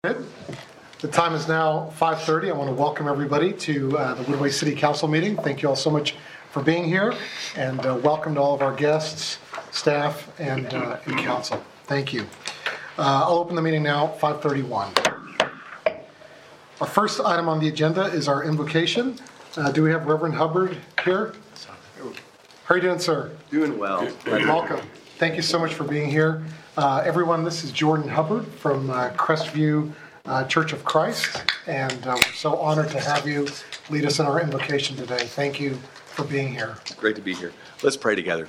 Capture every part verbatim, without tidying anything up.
Good. The time is now five thirty. I want to welcome everybody to uh, the Woodway City Council meeting. Thank you all so much for being here, and uh, welcome to all of our guests, staff, and, uh, and council. Thank you. Uh, I'll open the meeting now, five thirty-one. Our first item on the agenda is our invocation. Uh, do we have Reverend Hubbard here? How are you doing, sir? Doing well. Welcome. Thank you so much for being here. Uh, everyone, this is Jordan Hubbard from uh, Crestview uh, Church of Christ, and uh, we're so honored to have you lead us in our invocation today. Thank you for being here. It's great to be here. Let's pray together.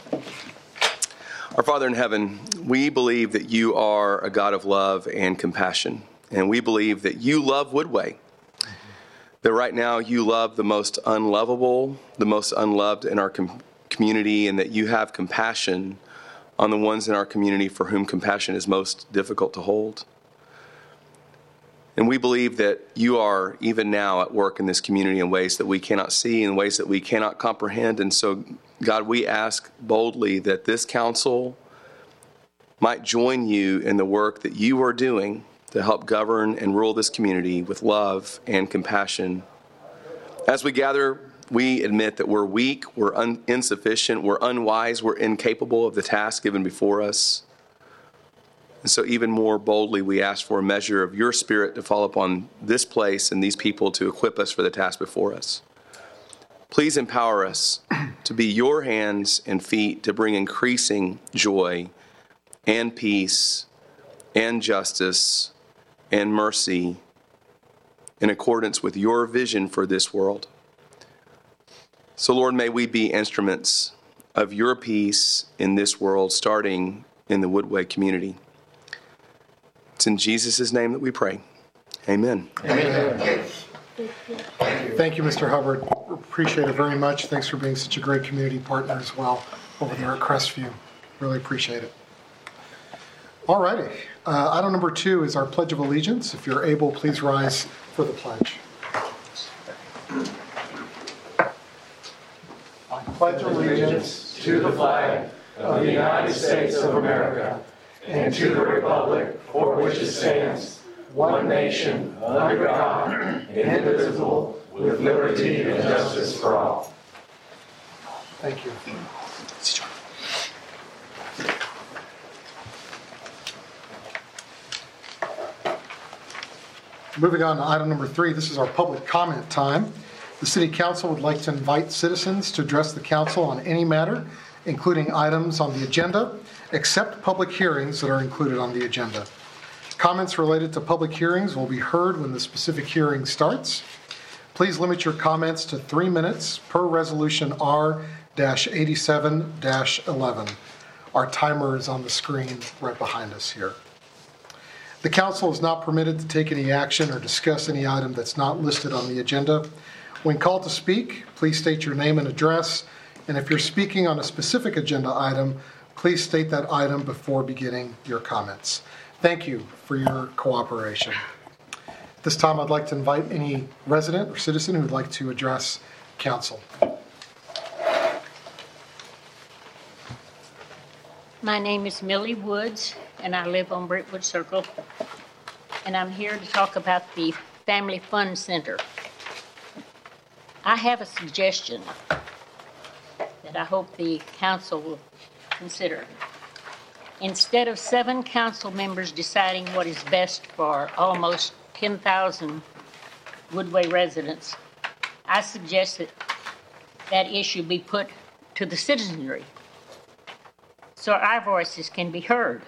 Our Father in heaven, we believe that you are a God of love and compassion, and we believe that you love Woodway. That right now you love the most unlovable, the most unloved in our com- community, and that you have compassion on the ones in our community for whom compassion is most difficult to hold. And we believe that you are even now at work in this community in ways that we cannot see, in ways that we cannot comprehend. And so, God, we ask boldly that this council might join you in the work that you are doing to help govern and rule this community with love and compassion. As we gather, we admit that we're weak, we're un- insufficient, we're unwise, we're incapable of the task given before us. And so even more boldly, we ask for a measure of your Spirit to fall upon this place and these people to equip us for the task before us. Please empower us to be your hands and feet to bring increasing joy and peace and justice and mercy in accordance with your vision for this world. So, Lord, may we be instruments of your peace in this world, starting in the Woodway community. It's in Jesus' name that we pray. Amen. Amen. Thank you, Mister Hubbard. Appreciate it very much. Thanks for being such a great community partner as well over there at Crestview. Really appreciate it. All righty. Uh, item number two is our Pledge of Allegiance. If you're able, please rise for the pledge. I pledge allegiance to the flag of the United States of America and to the republic for which it stands, one nation, under God, indivisible, with liberty and justice for all. Thank you. Moving on to item number three, this is our public comment time. The City Council would like to invite citizens to address the Council on any matter, including items on the agenda, except public hearings that are included on the agenda. Comments related to public hearings will be heard when the specific hearing starts. Please limit your comments to three minutes per Resolution R eighty-seven eleven. Our timer is on the screen right behind us here. The Council is not permitted to take any action or discuss any item that's not listed on the agenda. When called to speak, please state your name and address, and if you're speaking on a specific agenda item, please state that item before beginning your comments. Thank you for your cooperation. At this time, I'd like to invite any resident or citizen who would like to address Council. My name is Millie Woods, and I live on Brentwood Circle, and I'm here to talk about the Family Fun Center. I have a suggestion that I hope the council will consider. Instead of seven council members deciding what is best for almost ten thousand Woodway residents, I suggest that that issue be put to the citizenry so our voices can be heard.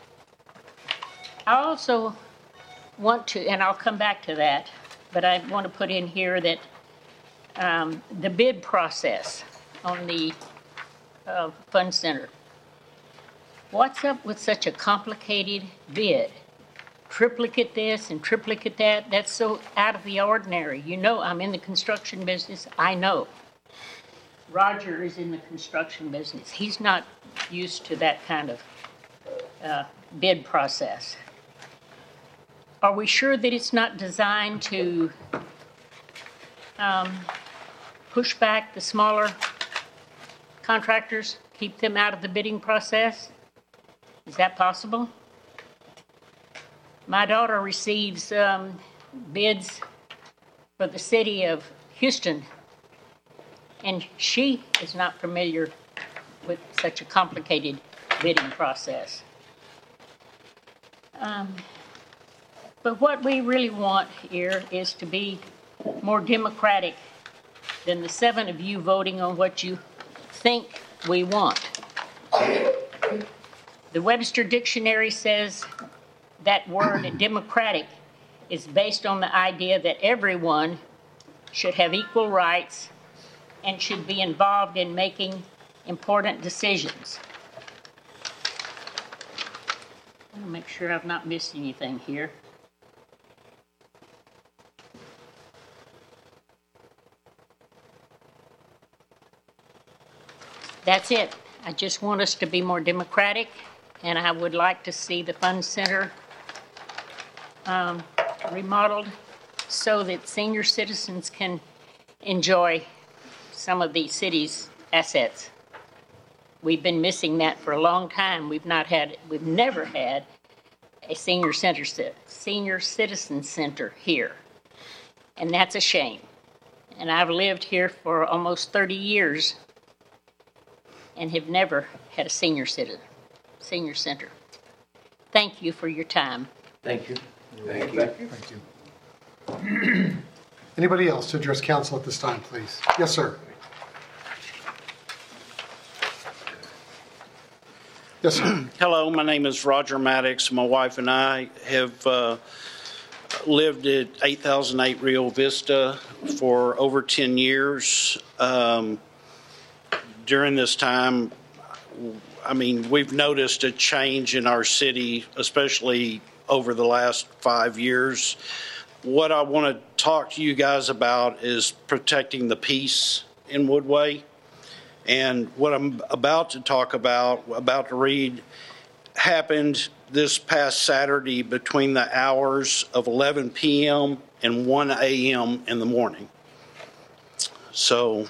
I also want to, and I'll come back to that, but I want to put in here that um, the bid process on the uh, Fun Center. What's up with such a complicated bid? Triplicate this and triplicate that? That's so out of the ordinary. You know, I'm in the construction business. I know. Roger is in the construction business. He's not used to that kind of uh, bid process. Are we sure that it's not designed to um, push back the smaller contractors, keep them out of the bidding process? Is that possible? My daughter receives um, bids for the city of Houston, and she is not familiar with such a complicated bidding process. Um, but what we really want here is to be more democratic than the seven of you voting on what you think we want. The Webster Dictionary says that word democratic is based on the idea that everyone should have equal rights and should be involved in making important decisions. I want to make sure I've not missed anything here. That's it. I just want us to be more democratic, and I would like to see the Fun Center um, remodeled so that senior citizens can enjoy some of the city's assets. We've been missing that for a long time. We've not had, we've never had a senior center, senior citizen center here, and that's a shame. And I've lived here for almost thirty years and have never had a senior citizen, senior center. Thank you for your time. Thank you. Thank you. Thank you. Anybody else to address council at this time, please? Yes, sir. Yes, sir. Hello, my name is Roger Maddox. My wife and I have uh, lived at eight thousand eight Rio Vista for over ten years. Um, during this time, I mean, we've noticed a change in our city, especially over the last five years. What I want to talk to you guys about is protecting the peace in Woodway. And what I'm about to talk about, about to read, happened this past Saturday between the hours of eleven p.m. and one a.m. in the morning. So,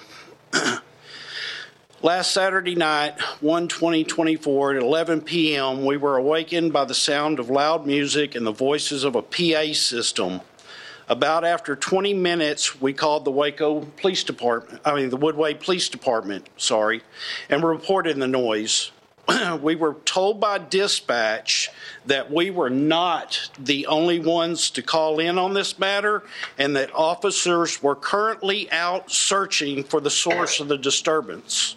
last Saturday night, one twenty twenty-four at eleven p.m., we were awakened by the sound of loud music and the voices of a P A system. About after twenty minutes, we called the Waco Police Department, I mean the Woodway Police Department, sorry, and reported the noise. We were told by dispatch that we were not the only ones to call in on this matter and that officers were currently out searching for the source of the disturbance.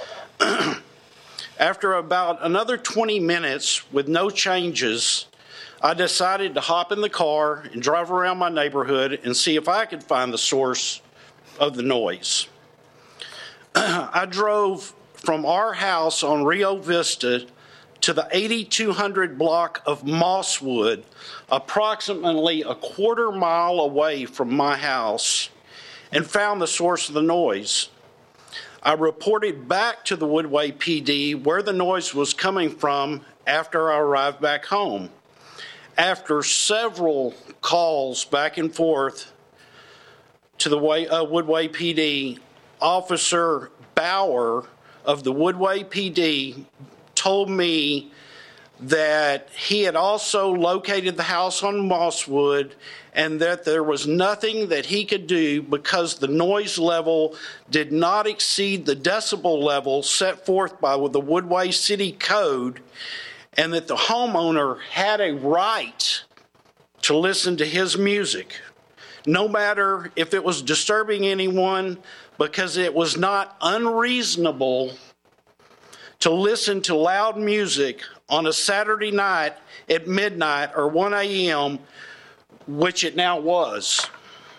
After about another twenty minutes with no changes, I decided to hop in the car and drive around my neighborhood and see if I could find the source of the noise. I drove from our house on Rio Vista to the eighty-two hundred block of Mosswood, approximately a quarter mile away from my house, and found the source of the noise. I reported back to the Woodway P D where the noise was coming from after I arrived back home. After several calls back and forth to the way, uh, Woodway P D, Officer Bauer of the Woodway P D told me that he had also located the house on Mosswood and that there was nothing that he could do because the noise level did not exceed the decibel level set forth by the Woodway City Code, and that the homeowner had a right to listen to his music, no matter if it was disturbing anyone, because it was not unreasonable to listen to loud music on a Saturday night at midnight or one a.m., which it now was.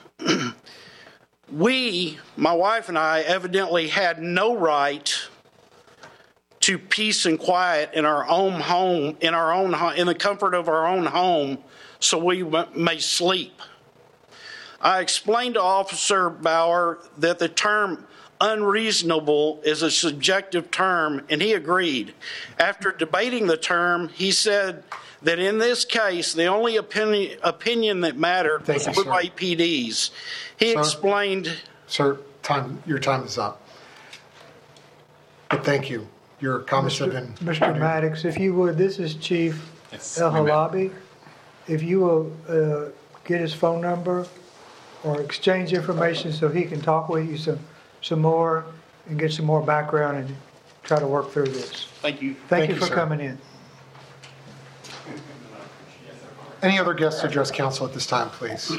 We, my wife and I, evidently had no right to peace and quiet in our own home, in our own, in the comfort of our own home, so we may sleep. I explained to Officer Bauer that the term unreasonable is a subjective term, and he agreed. After debating the term, he said that in this case, the only opinion, opinion that mattered Thank was you, Woodway P D's. He Sir? explained. Sir, time, your time is up. But thank you. Your comments have been. Mister Maddox, if you would, this is Chief El Halabi. if you will uh, get his phone number or exchange information so he can talk with you some, some more and get some more background and try to work through this. Thank you. Thank Thank you you, for sir. coming in. Any other guests to address council at this time, please?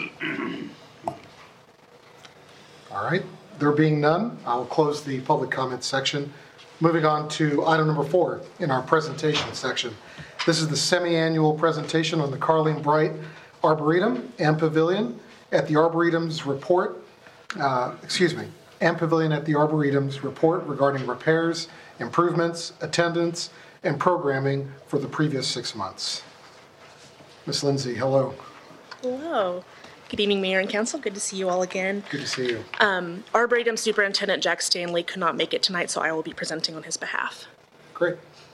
All right, there being none, I'll close the public comment section. Moving on to item number four in our presentation section. This is the semi-annual presentation on the Carleen Bright Arboretum and Pavilion at the Arboretum's report, uh, excuse me, and Pavilion at the Arboretum's report regarding repairs, improvements, attendance, and programming for the previous six months. Miz Lindsay, hello. Hello. Good evening, Mayor and Council. Good to see you all again. Good to see you. Um, Arboretum Superintendent Jack Stanley could not make it tonight, so I will be presenting on his behalf. Great.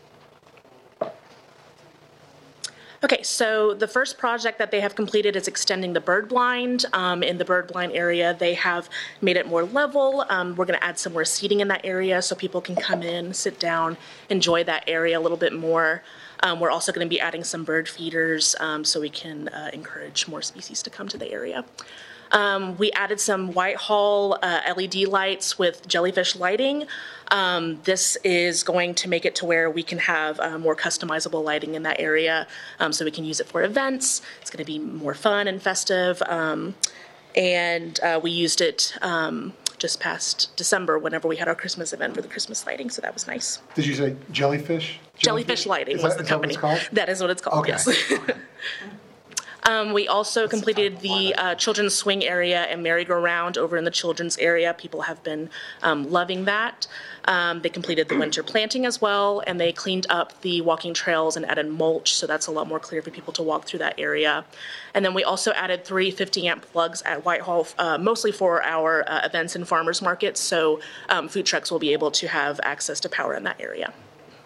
Okay, so the first project that they have completed is extending the bird blind. Um, in the bird blind area, they have made it more level. Um, we're going to add some more seating in that area so people can come in, sit down, enjoy that area a little bit more. Um, we're also going to be adding some bird feeders um, so we can uh, encourage more species to come to the area. Um, we added some Whitehall uh, L E D lights with jellyfish lighting. Um, this is going to make it to where we can have uh, more customizable lighting in that area um, so we can use it for events. It's going to be more fun and festive. Um, and uh, we used it um, just past December whenever we had our Christmas event for the Christmas lighting, so that was nice. Did you say jellyfish? Jellyfish Lighting Is was that- the is that what company. it's called? That is what it's called, Okay. yes. Um, we also completed the uh, children's swing area and merry-go-round over in the children's area. People have been um, loving that. Um, they completed the winter planting as well, and they cleaned up the walking trails and added mulch, so that's a lot more clear for people to walk through that area. And then we also added three fifty amp plugs at Whitehall, uh, mostly for our uh, events and farmers markets, so um, food trucks will be able to have access to power in that area.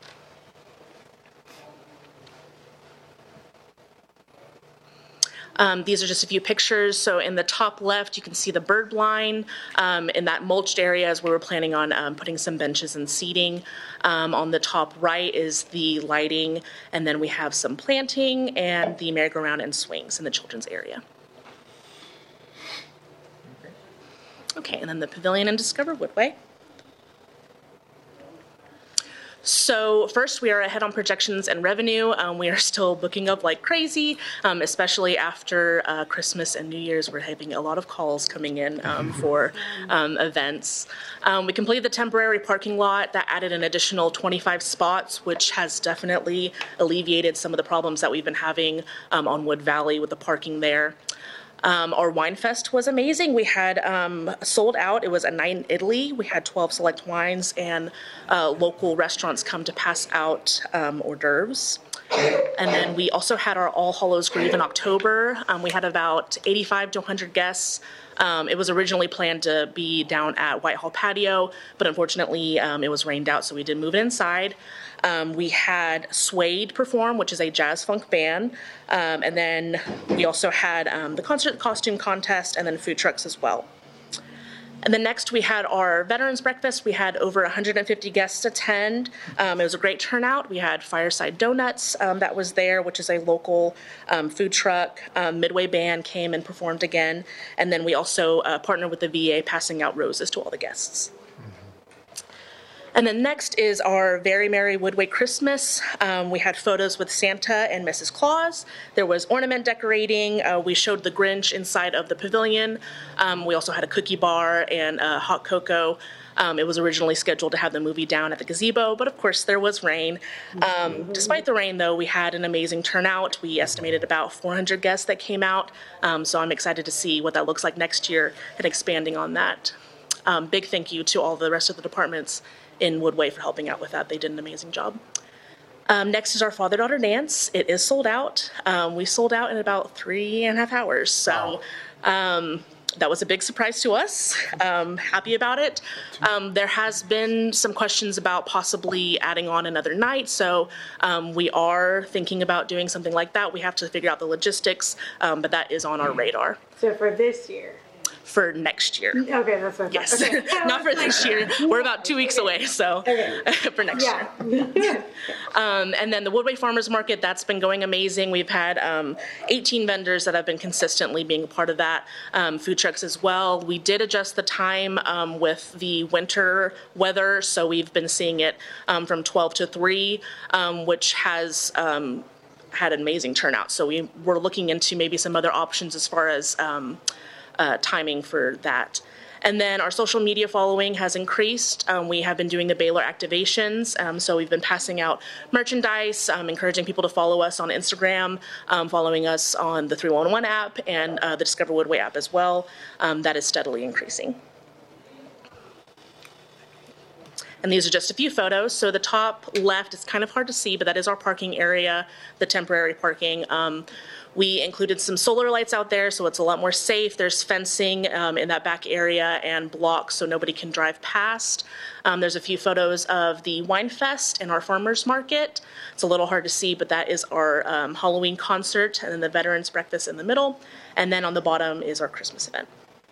Um, these are just a few pictures. So in the top left, you can see the bird blind. Um, in that mulched area is where we're planning on um, putting some benches and seating. Um, on the top right is the lighting, and then we have some planting and the merry-go-round and swings in the children's area. Okay, and then the pavilion and Discover Woodway. So first, we are ahead on projections and revenue. Um, we are still booking up like crazy, um, especially after uh, Christmas and New Year's. We're having a lot of calls coming in um, for um, events. Um, we completed the temporary parking lot that added an additional twenty-five spots, which has definitely alleviated some of the problems that we've been having um, on Wood Valley with the parking there. Um, our Wine Fest was amazing. We had um, sold out. It was a night in Italy. We had twelve select wines and uh, local restaurants come to pass out um, hors d'oeuvres. And then we also had our All Hallows Grieve in October. Um, we had about eighty-five to one hundred guests. Um, it was originally planned to be down at Whitehall Patio, but unfortunately um, it was rained out, so we did move it inside. Um, we had Suede perform, which is a jazz funk band, um, and then we also had um, the concert costume contest and then food trucks as well. And then next we had our Veterans Breakfast. We had over one hundred fifty guests attend. Um, it was a great turnout. We had Fireside Donuts um, that was there, which is a local um, food truck. Um, Midway Band came and performed again. And then we also uh, partnered with the V A, passing out roses to all the guests. And then next is our Very Merry Woodway Christmas. Um, we had photos with Santa and Missus Claus. There was ornament decorating. Uh, we showed the Grinch inside of the pavilion. Um, we also had a cookie bar and uh, hot cocoa. Um, it was originally scheduled to have the movie down at the gazebo, but of course there was rain. Um, despite the rain, though, we had an amazing turnout. We estimated about four hundred guests that came out, um, so I'm excited to see what that looks like next year and expanding on that. Um, big thank you to all the rest of the departments in Woodway for helping out with that. They did an amazing job. Um, next is our father-daughter dance. It is sold out. Um, we sold out in about three and a half hours, so um, that was a big surprise to us. Um, happy about it. Um, there has been some questions about possibly adding on another night, so um, we are thinking about doing something like that. We have to figure out the logistics, um, but that is on our radar. So for this year? for next year. Okay, that's what I Yes, thought. Okay. not for this year. We're about two weeks away, so for next year. Yeah. Um, and then the Woodway Farmers Market, that's been going amazing. We've had um, eighteen vendors that have been consistently being a part of that, um, food trucks as well. We did adjust the time um, with the winter weather, so we've been seeing it um, from twelve to three, um, which has um, had an amazing turnout. So we were looking into maybe some other options as far as um, uh, timing for that. And then our social media following has increased. Um, we have been doing the Baylor activations. Um, so we've been passing out merchandise, um, encouraging people to follow us on Instagram, um, following us on the three one one app and uh, the Discover Woodway app as well. Um, that is steadily increasing. And these are just a few photos. So the top left is kind of hard to see, but that is our parking area, the temporary parking. Um, we included some solar lights out there, so it's a lot more safe. There's fencing um, in that back area and blocks so nobody can drive past. Um, there's a few photos of the Wine Fest and our farmers market. It's a little hard to see, but that is our um, Halloween concert, and then the Veterans Breakfast in the middle. And then on the bottom is our Christmas event.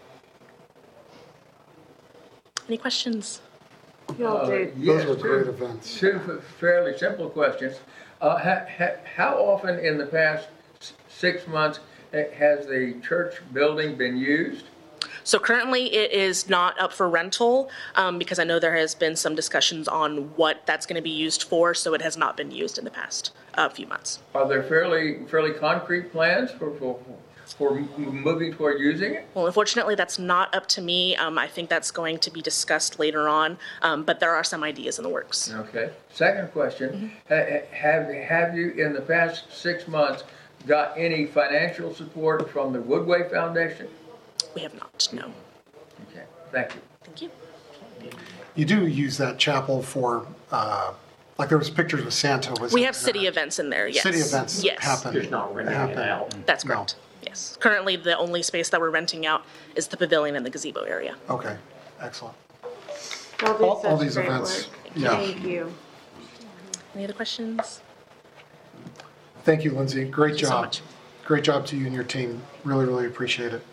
Any questions? Y'all did. Yes, Those were great two- events. Two f- fairly simple questions. Uh, ha, ha, how often in the past s- six months ha- has the church building been used? So currently it is not up for rental um, because I know there has been some discussions on what that's going to be used for, so it has not been used in the past uh, few months. Are there fairly fairly concrete plans for for, for m- moving toward using it? Well, unfortunately, that's not up to me. Um, I think that's going to be discussed later on, um, but there are some ideas in the works. Okay. Second question: ha- Have have you in the past six months got any financial support from the Woodway Foundation? We have not, no. Okay. Thank you. Thank you. You do use that chapel for, uh, like there was pictures with Santa. Was We it? have city events in there, yes. City events Yes. happen. Just not renting it happen. out. That's No. correct. Yes. Currently, the only space that we're renting out is the pavilion and the gazebo area. Okay, excellent. Y'all do All, all such these great events, work. yeah. Thank you. Any other questions? Thank you, Lindsay. Great Thank you so job. much. Great job to you and your team. Really, really appreciate it.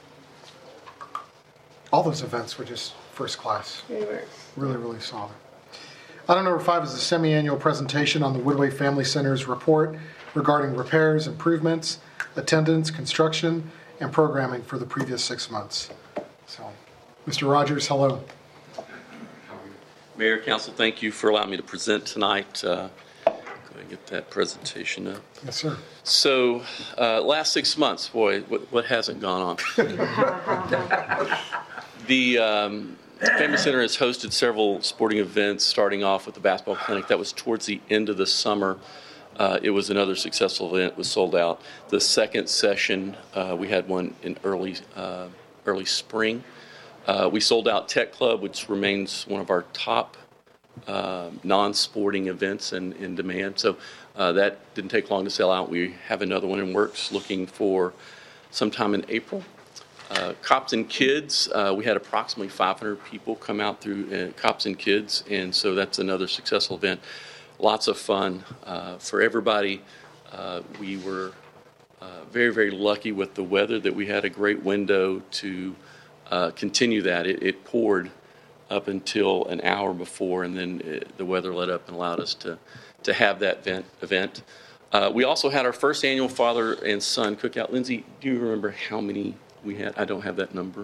All those events were just first class. Great work. Really, really solid. Item number five is a semi-annual presentation on the Woodway Family Center's report regarding repairs, improvements, attendance, construction, and programming for the previous six months. So, Mister Rogers, hello. Mayor, Council, thank you for allowing me to present tonight. Uh, Go ahead and get that presentation up. Yes, sir. So, uh, last six months, boy, what, what hasn't gone on? The um, Family Center has hosted several sporting events, starting off with the basketball clinic. That was towards the end of the summer. Uh, it was another successful event. It was sold out. The second session, uh, we had one in early uh, early spring. Uh, we sold out Tech Club, which remains one of our top uh, non-sporting events in, in demand. So uh, that didn't take long to sell out. We have another one in works, looking for sometime in April. Uh, Cops and Kids, uh, we had approximately five hundred people come out through uh, Cops and Kids, and so that's another successful event. Lots of fun uh, for everybody. Uh, we were uh, very, very lucky with the weather that we had a great window to uh, continue that. It, it poured up until an hour before, and then it, the weather let up and allowed us to, to have that event. event. Uh, we also had our first annual father and son cookout. Lindsay, do you remember how many we had? I don't have that number.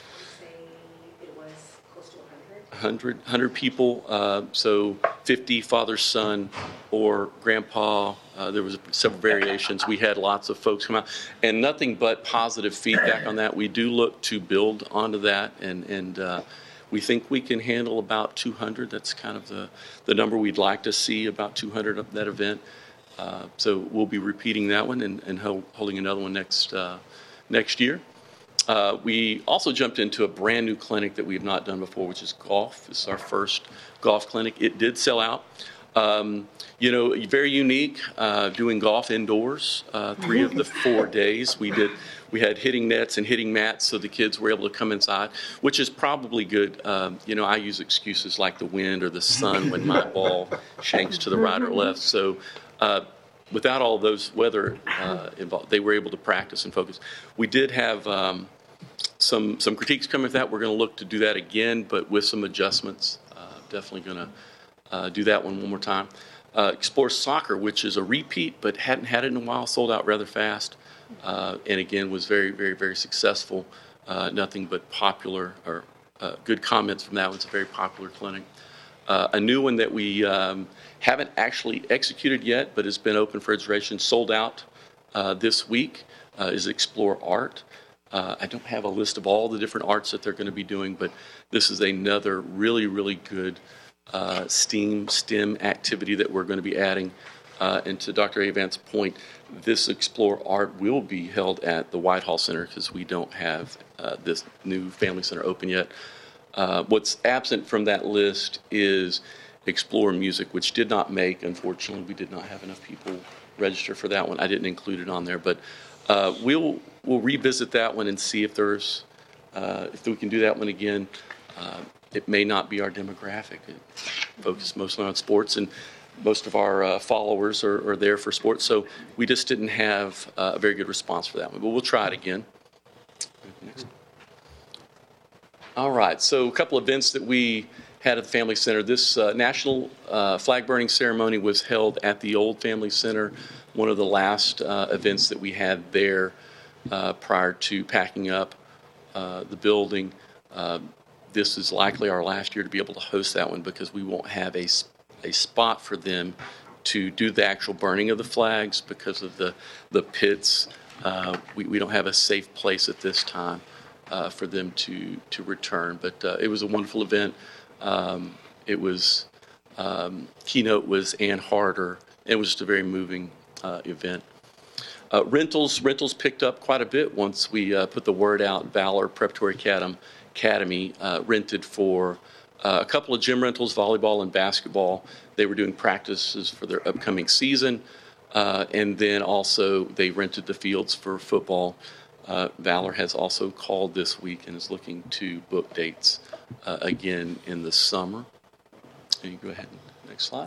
It was close to one hundred. one hundred, one hundred people, uh, so fifty father, son, or grandpa. Uh, there was several variations. We had lots of folks come out, and nothing but positive feedback on that. We do look to build onto that, and, and uh, we think we can handle about two hundred. That's kind of the, the number we'd like to see, about two hundred of that event. Uh, so we'll be repeating that one and, and hold, holding another one next uh, next year. Uh, we also jumped into a brand new clinic that we have not done before, which is golf. This is our first golf clinic. It did sell out. Um, you know, very unique, uh, doing golf indoors, uh, three of the four days. We did. We had hitting nets and hitting mats, so the kids were able to come inside, which is probably good. Um, you know, I use excuses like the wind or the sun when my ball shanks to the right or left. So uh, without all those weather uh, involved, they were able to practice and focus. We did have um, some some critiques coming with that. We're going to look to do that again, but with some adjustments. Uh, definitely going to uh, do that one one more time. Uh, Explore Soccer, which is a repeat, but hadn't had it in a while, sold out rather fast, uh, and again was very, very, very successful. Uh, nothing but popular or uh, good comments from that one. It's a very popular clinic. Uh, a new one that we um, haven't actually executed yet, but has been open for registration, sold out uh, this week, uh, is Explore Art. Uh, I don't have a list of all the different arts that they're going to be doing, but this is another really, really good uh, STEAM, STEM activity that we're going to be adding. Uh, and to Doctor Avant's point, this Explore Art will be held at the Whitehall Center because we don't have uh, this new Family Center open yet. Uh, what's absent from that list is Explore Music, which did not make. Unfortunately, we did not have enough people register for that one. I didn't include it on there, but uh, we'll we'll revisit that one and see if there's uh, if we can do that one again. Uh, it may not be our demographic. It focuses mostly on sports, and most of our uh, followers are, are there for sports, so we just didn't have uh, a very good response for that one. But we'll try it again. Next. All right, so a couple events that we had at the Family Center. This uh, national uh, flag burning ceremony was held at the old Family Center, one of the last uh, events that we had there uh, prior to packing up uh, the building. Uh, this is likely our last year to be able to host that one because we won't have a, a spot for them to do the actual burning of the flags because of the, the pits. Uh, we, we don't have a safe place at this time uh, for them to, to return. But uh, it was a wonderful event. Um, it was, um, keynote was Ann Harder. It was just a very moving uh, event. Uh, rentals, rentals picked up quite a bit once we uh, put the word out. Valor Preparatory Academy, Academy uh, rented for uh, a couple of gym rentals, volleyball and basketball. They were doing practices for their upcoming season. Uh, and then also they rented the fields for football. Uh, Valor has also called this week and is looking to book dates uh, again in the summer. And you go ahead, next slide.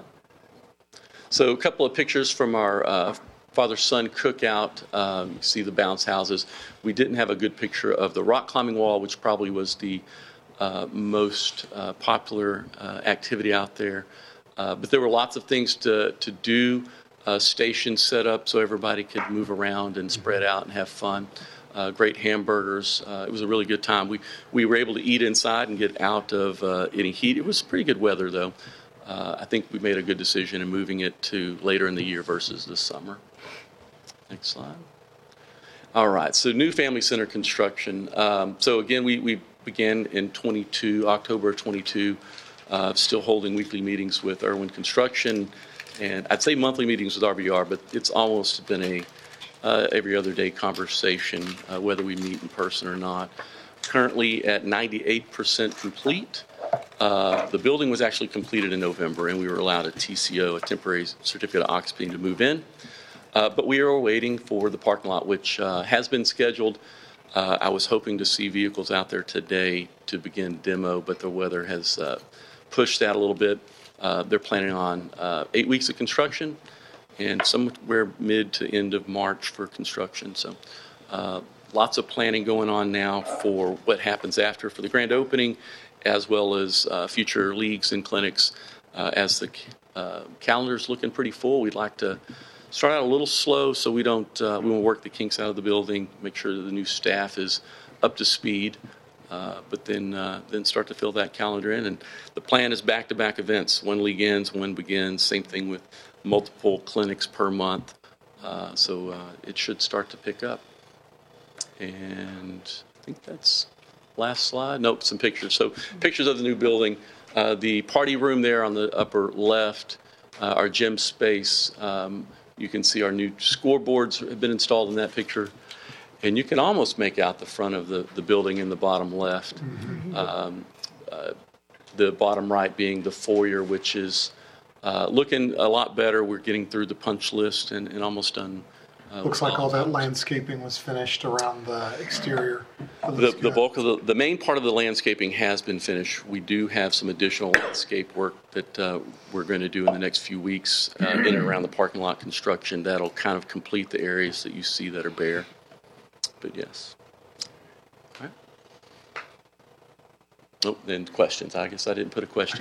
So a couple of pictures from our uh, father-son cookout. Um, you see the bounce houses. We didn't have a good picture of the rock climbing wall, which probably was the uh, most uh, popular uh, activity out there. Uh, but there were lots of things to, to do. Uh, stations set up so everybody could move around and spread out and have fun. Uh, great hamburgers. Uh, it was a really good time. We we were able to eat inside and get out of uh, any heat. It was pretty good weather, though. Uh, I think we made a good decision in moving it to later in the year versus this summer. Next slide. All right, so new Family Center construction. Um, so again, we, we began in twenty-two, October of twenty-two, uh, still holding weekly meetings with Irwin Construction, and I'd say monthly meetings with R B R, but it's almost been a uh, every other day conversation, uh, whether we meet in person or not. Currently at ninety-eight percent complete. Uh, the building was actually completed in November, and we were allowed a T C O, a temporary certificate of occupancy, to move in. Uh, but we are waiting for the parking lot, which uh, has been scheduled. Uh, I was hoping to see vehicles out there today to begin demo, but the weather has uh, pushed that a little bit. Uh, they're planning on uh, eight weeks of construction and somewhere mid to end of March for construction. So uh, lots of planning going on now for what happens after for the grand opening, as well as uh, future leagues and clinics. Uh, as the uh, calendar's looking pretty full, we'd like to start out a little slow so we don't uh, we won't work the kinks out of the building, make sure that the new staff is up to speed, uh, but then uh, then start to fill that calendar in. And the plan is back-to-back events. One league ends, one begins. Same thing with multiple clinics per month. Uh, so uh, it should start to pick up. And I think that's last slide. Nope, some pictures. So pictures of the new building. Uh, the party room there on the upper left, uh, our gym space. Um, you can see our new scoreboards have been installed in that picture. And you can almost make out the front of the, the building in the bottom left. Um, uh, the bottom right being the foyer, which is uh, looking a lot better. We're getting through the punch list and, and almost done. Uh, Looks like all that landscaping was finished around the exterior. The, the bulk of the, the main part of the landscaping has been finished. We do have some additional landscape work that uh, we're going to do in the next few weeks uh, in and around the parking lot construction. That'll kind of complete the areas that you see that are bare. But yes. All right. Oh, then questions. I guess I didn't put a question.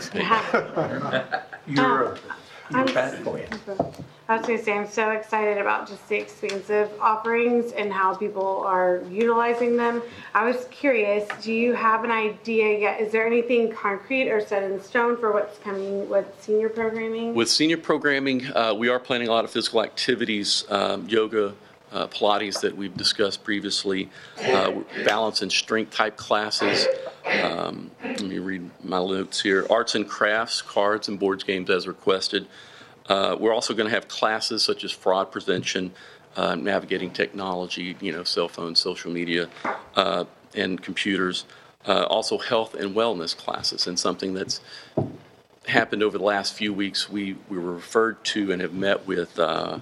You're, I'm, go ahead. I was going to say, I'm so excited about just the expansive offerings and how people are utilizing them. I was curious, do you have an idea yet? Is there anything concrete or set in stone for what's coming with senior programming? With senior programming, uh, we are planning a lot of physical activities, um, yoga, uh, Pilates that we've discussed previously, uh, balance and strength type classes. Um, let me read my notes here. Arts and crafts, cards and boards games as requested. Uh, we're also going to have classes such as fraud prevention, uh, navigating technology, you know, cell phones, social media, uh, and computers. Uh, also health and wellness classes, and something that's happened over the last few weeks. We, we were referred to and have met with uh,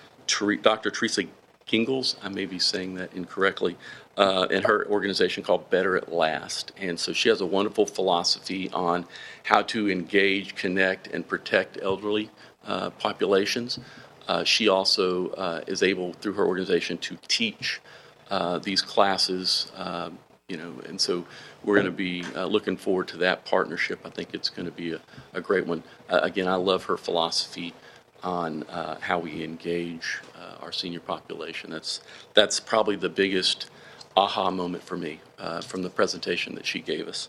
Doctor Teresa Gingles, I may be saying that incorrectly, uh, and her organization called Better at Last. And so she has a wonderful philosophy on how to engage, connect, and protect elderly uh, populations. Uh, she also uh, is able, through her organization, to teach uh, these classes, uh, you know, and so we're going to be uh, looking forward to that partnership. I think it's going to be a, a great one. Uh, again, I love her philosophy on uh, how we engage uh, our senior population. That's that's probably the biggest aha moment for me uh, from the presentation that she gave us.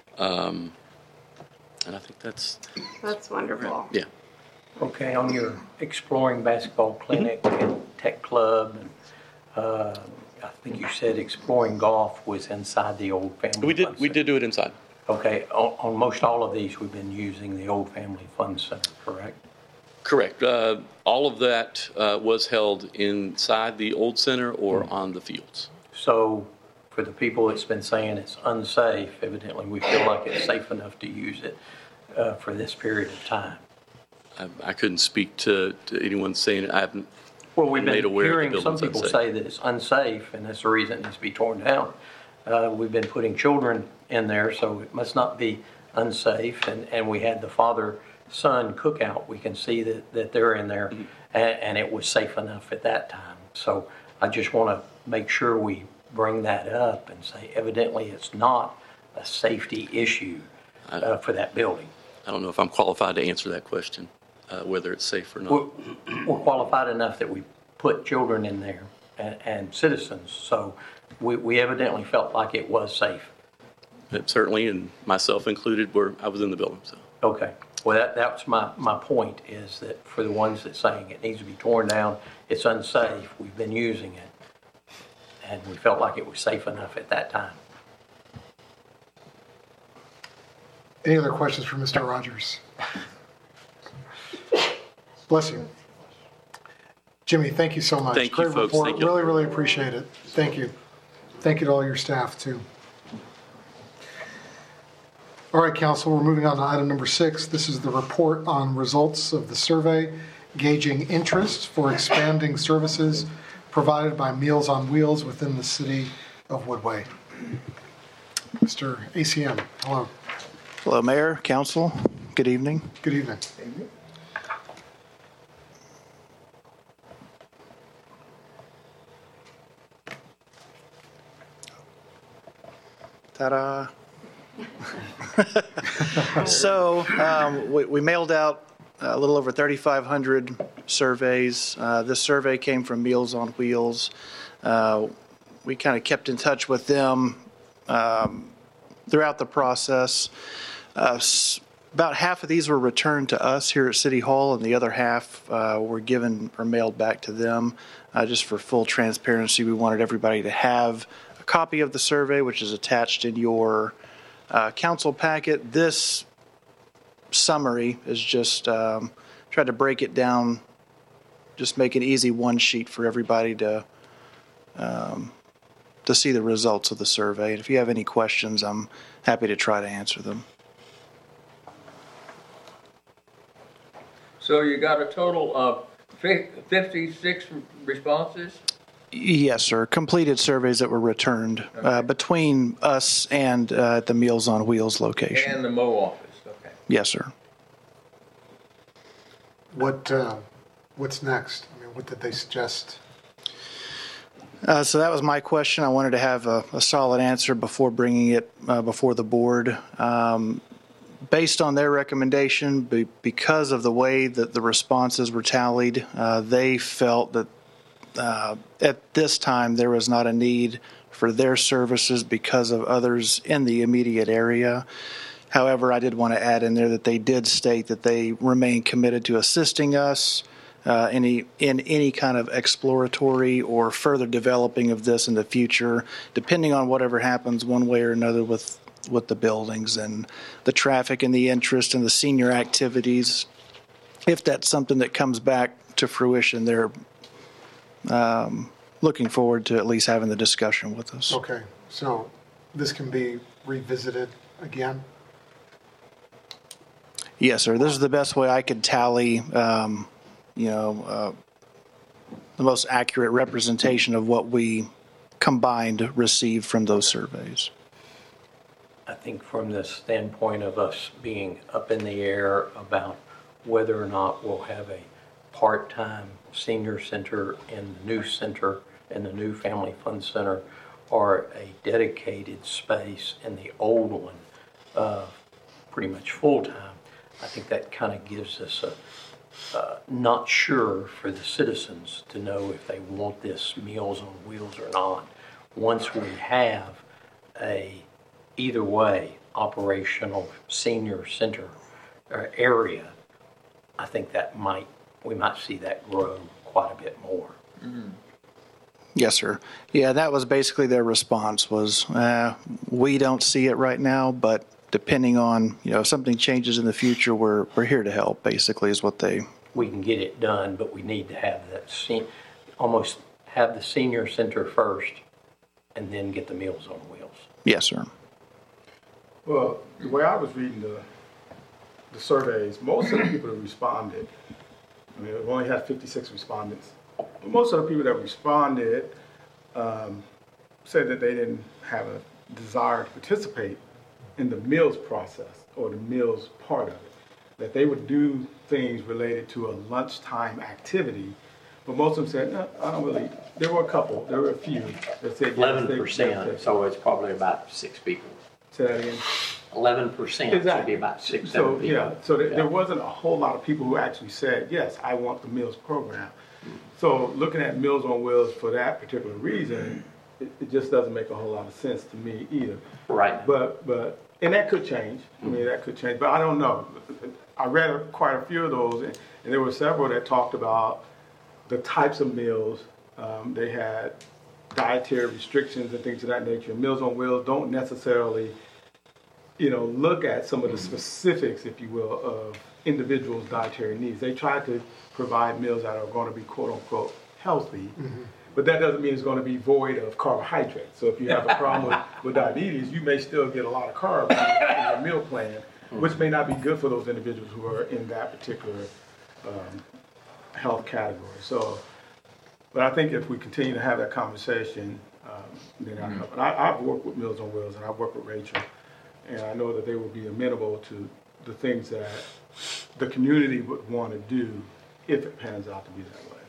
Um, and I think that's... That's wonderful. Yeah. Okay, on your Exploring Basketball Clinic and Tech Club, and uh, I think you said Exploring Golf was inside the old family We did, fun we center. did do it inside. Okay, on, on most all of these, we've been using the old family fun center, correct? Correct. Uh, all of that uh, was held inside the old center or Mm. on the fields. So for the people that's been saying it's unsafe, evidently we feel like it's safe enough to use it uh, for this period of time. I, I couldn't speak to, to anyone saying it. I haven't Well, we've made been aware of the hearing some building's people unsafe. say that it's unsafe, and that's the reason it needs to be torn down. Uh, We've been putting children in there, so it must not be unsafe. And, and we had the father-son cookout. We can see that, that they're in there, Mm-hmm. and, and it was safe enough at that time. So I just want to make sure we bring that up and say evidently it's not a safety issue uh, for that building. I don't know if I'm qualified to answer that question, uh, whether it's safe or not. We're, we're qualified enough that we put children in there and, and citizens, so we, we evidently felt like it was safe. But certainly, and myself included, where I was in the building. So Okay, well, that, that's my, my point, is that for the ones that saying it needs to be torn down, it's unsafe, we've been using it, and we felt like it was safe enough at that time. Any other questions for Mister Rogers? Bless you. Jimmy, thank you so much. Thank you, Great folks. report. Thank you. Really, really appreciate it. Thank you. Thank you to all your staff, too. All right, council, we're moving on to item number six. This is the report on results of the survey gauging interest for expanding services provided by Meals on Wheels within the city of Woodway. Mister A C M, hello. Hello, Mayor, Council. Good evening. Good evening. Ta-da. So um, we, we mailed out a little over thirty-five hundred surveys. Uh, this survey came from Meals on Wheels. Uh, we kind of kept in touch with them um, throughout the process. Uh, s- about half of these were returned to us here at City Hall, and the other half uh, were given or mailed back to them. Uh, just for full transparency, we wanted everybody to have a copy of the survey, which is attached in your uh, council packet. This summary is just um, try to break it down, just make an easy one sheet for everybody to um, to see the results of the survey. And if you have any questions, I'm happy to try to answer them. So you got a total of fifty-six responses? Yes, sir. Completed surveys that were returned uh, between us and uh, the Meals on Wheels location. And the M O office, okay. Yes, sir. What, uh, what's next? I mean, what did they suggest? Uh, so that was my question. I wanted to have a, a solid answer before bringing it uh, before the board. Um, based on their recommendation, be, because of the way that the responses were tallied, uh, they felt that uh, at this time there was not a need for their services because of others in the immediate area. However, I did want to add in there that they did state that they remain committed to assisting us Uh, any in any kind of exploratory or further developing of this in the future, depending on whatever happens one way or another with with the buildings and the traffic and the interest and the senior activities. If that's something that comes back to fruition, they're um, looking forward to at least having the discussion with us. Okay, so this can be revisited again? Yes, sir. This is the best way I could tally. Um, you know, uh, the most accurate representation of what we combined received from those surveys. I think from the standpoint of us being up in the air about whether or not we'll have a part-time senior center in the new center, in the new Family Fun Center, or a dedicated space in the old one, uh, pretty much full-time, I think that kind of gives us a Uh, not sure for the citizens to know if they want this Meals on Wheels or not. Once we have a, either way, operational senior center uh, area, I think that might, we might see that grow quite a bit more. Mm-hmm. Yes, sir. Yeah, that was basically their response was, uh, we don't see it right now, but depending on, you know, if something changes in the future, we're we're here to help, basically, is what they... We can get it done, but we need to have that, sen- almost have the senior center first, and then get the Meals on Wheels. Yes, sir. Well, the way I was reading the the surveys, most of the people that responded, I mean, we only had fifty-six respondents, but most of the people that responded um, said that they didn't have a desire to participate in the meals process or the meals part of it, that they would do things related to a lunchtime activity, but most of them said, no, I don't really, there were a couple, there were a few that said, yes, Eleven they- percent, so it's probably about six people. Say that again? Eleven percent should Exactly. be about six, So, seven people. yeah, so there, Yeah. there wasn't a whole lot of people who actually said, yes, I want the meals program. So looking at Meals on Wheels for that particular reason, it, it just doesn't make a whole lot of sense to me either. Right. But, but, and that could change. I mean, that could change, but I don't know. I read quite a few of those, and, and there were several that talked about the types of meals. Um, they had dietary restrictions and things of that nature. Meals on Wheels don't necessarily, you know, look at some of the specifics, if you will, of individuals' dietary needs. They try to provide meals that are going to be quote unquote healthy, mm-hmm. but that doesn't mean it's going to be void of carbohydrates. So if you have a problem with, with diabetes, you may still get a lot of carbs in, in your meal plan, which may not be good for those individuals who are in that particular um, health category. So, but I think if we continue to have that conversation, um, then I help. And I, I've worked with Meals on Wheels, and I've worked with Rachel, and I know that they will be amenable to the things that the community would want to do if it pans out to be that way.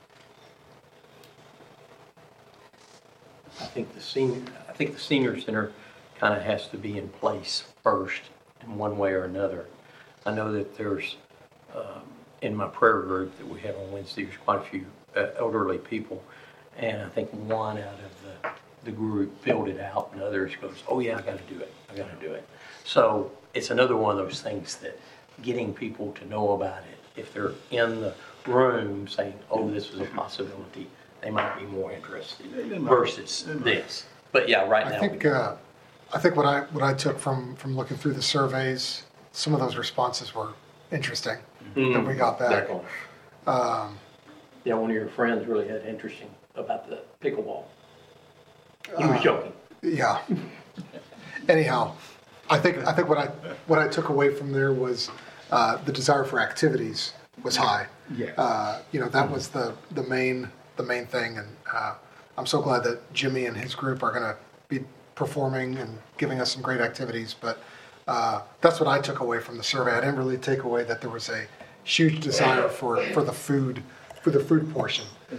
I think the senior, I think the senior center kind of has to be in place first in one way or another. I know that there's, um, in my prayer group that we have on Wednesday, there's quite a few uh, elderly people, and I think one out of the, the group filled it out, and others goes, oh yeah, I got to do it, I got to do it. So it's another one of those things that getting people to know about it, if they're in the room saying, oh, this is a possibility, they might be more interested versus this. But yeah, right now. I think, uh, I think what I what I took from, from looking through the surveys, some of those responses were interesting mm, that we got back. Um, yeah, one of your friends really had interesting about the pickleball. He was uh, joking. Yeah. Anyhow, I think I think what I what I took away from there was uh, the desire for activities was high. Yeah. Uh, you know, that was the the main the main thing, and uh, I'm so glad that Jimmy and his group are going to be performing and giving us some great activities. But uh, that's what I took away from the survey. I didn't really take away that there was a huge desire for, for the food for the food portion.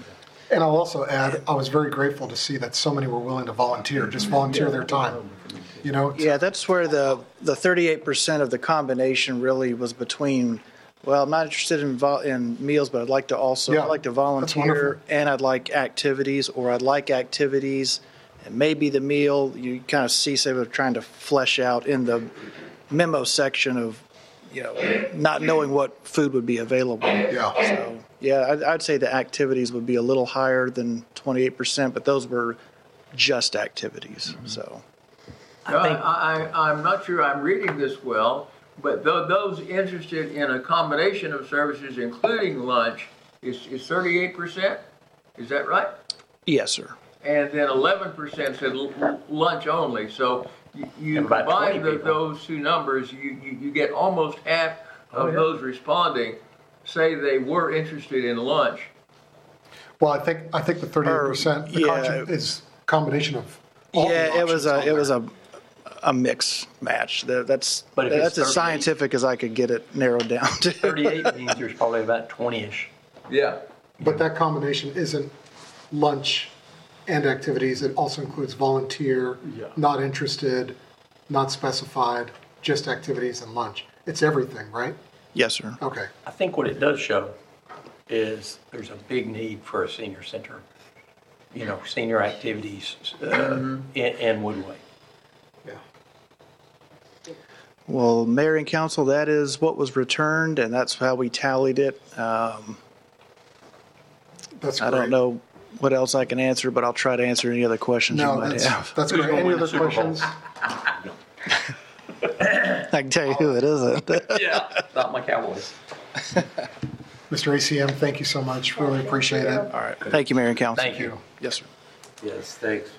And I'll also add, I was very grateful to see that so many were willing to volunteer, just volunteer their time. You know? Yeah, that's where the, the thirty-eight percent of the combination really was between, well, I'm not interested in vol- in meals, but I'd like to also, Yeah, I'd like to that's volunteer wonderful. and I'd like activities, or I'd like activities and maybe the meal. You kind of see, say, we're trying to flesh out in the memo section of, you know, not knowing what food would be available. Yeah. So, yeah, I'd, I'd say the activities would be a little higher than twenty-eight percent, but those were just activities, so. I, I, I'm not sure I'm reading this well, but tho- those interested in a combination of services, including lunch, is, is thirty-eight percent? Is that right? Yes, sir. And then eleven percent said l- l- lunch only. So you, you And about combine twenty the, people. those two numbers, you, you, you get almost half of Oh, yeah. those responding say they were interested in lunch. Well, I think, I think the thirty-eight percent the yeah. contra- is a combination of all the Yeah, it was options a, on it was there. a, a mix match. That- That's, But if it's that's as thirty-eight scientific as I could get it narrowed down to. thirty-eight means there's probably about twenty-ish. Yeah. But that combination isn't lunch and activities. It also includes volunteer, Yeah. not interested, not specified, just activities and lunch. It's everything, right? Yes, sir. Okay. I think what it does show is there's a big need for a senior center, you know, senior activities uh, in, in Woodway. Yeah. Well, Mayor and Council, that is what was returned, and that's how we tallied it. Um, That's I great. don't know what else I can answer, but I'll try to answer any other questions you No, might that's, have. that's Who's great. gonna Any win the other Super Bowl? questions? I can tell you who it isn't. Yeah. Not my Cowboys. Mister A C M, thank you so much. Really appreciate it. All right. Thank you, Mayor and Council. Thank you. Yes, sir. Yes, thanks.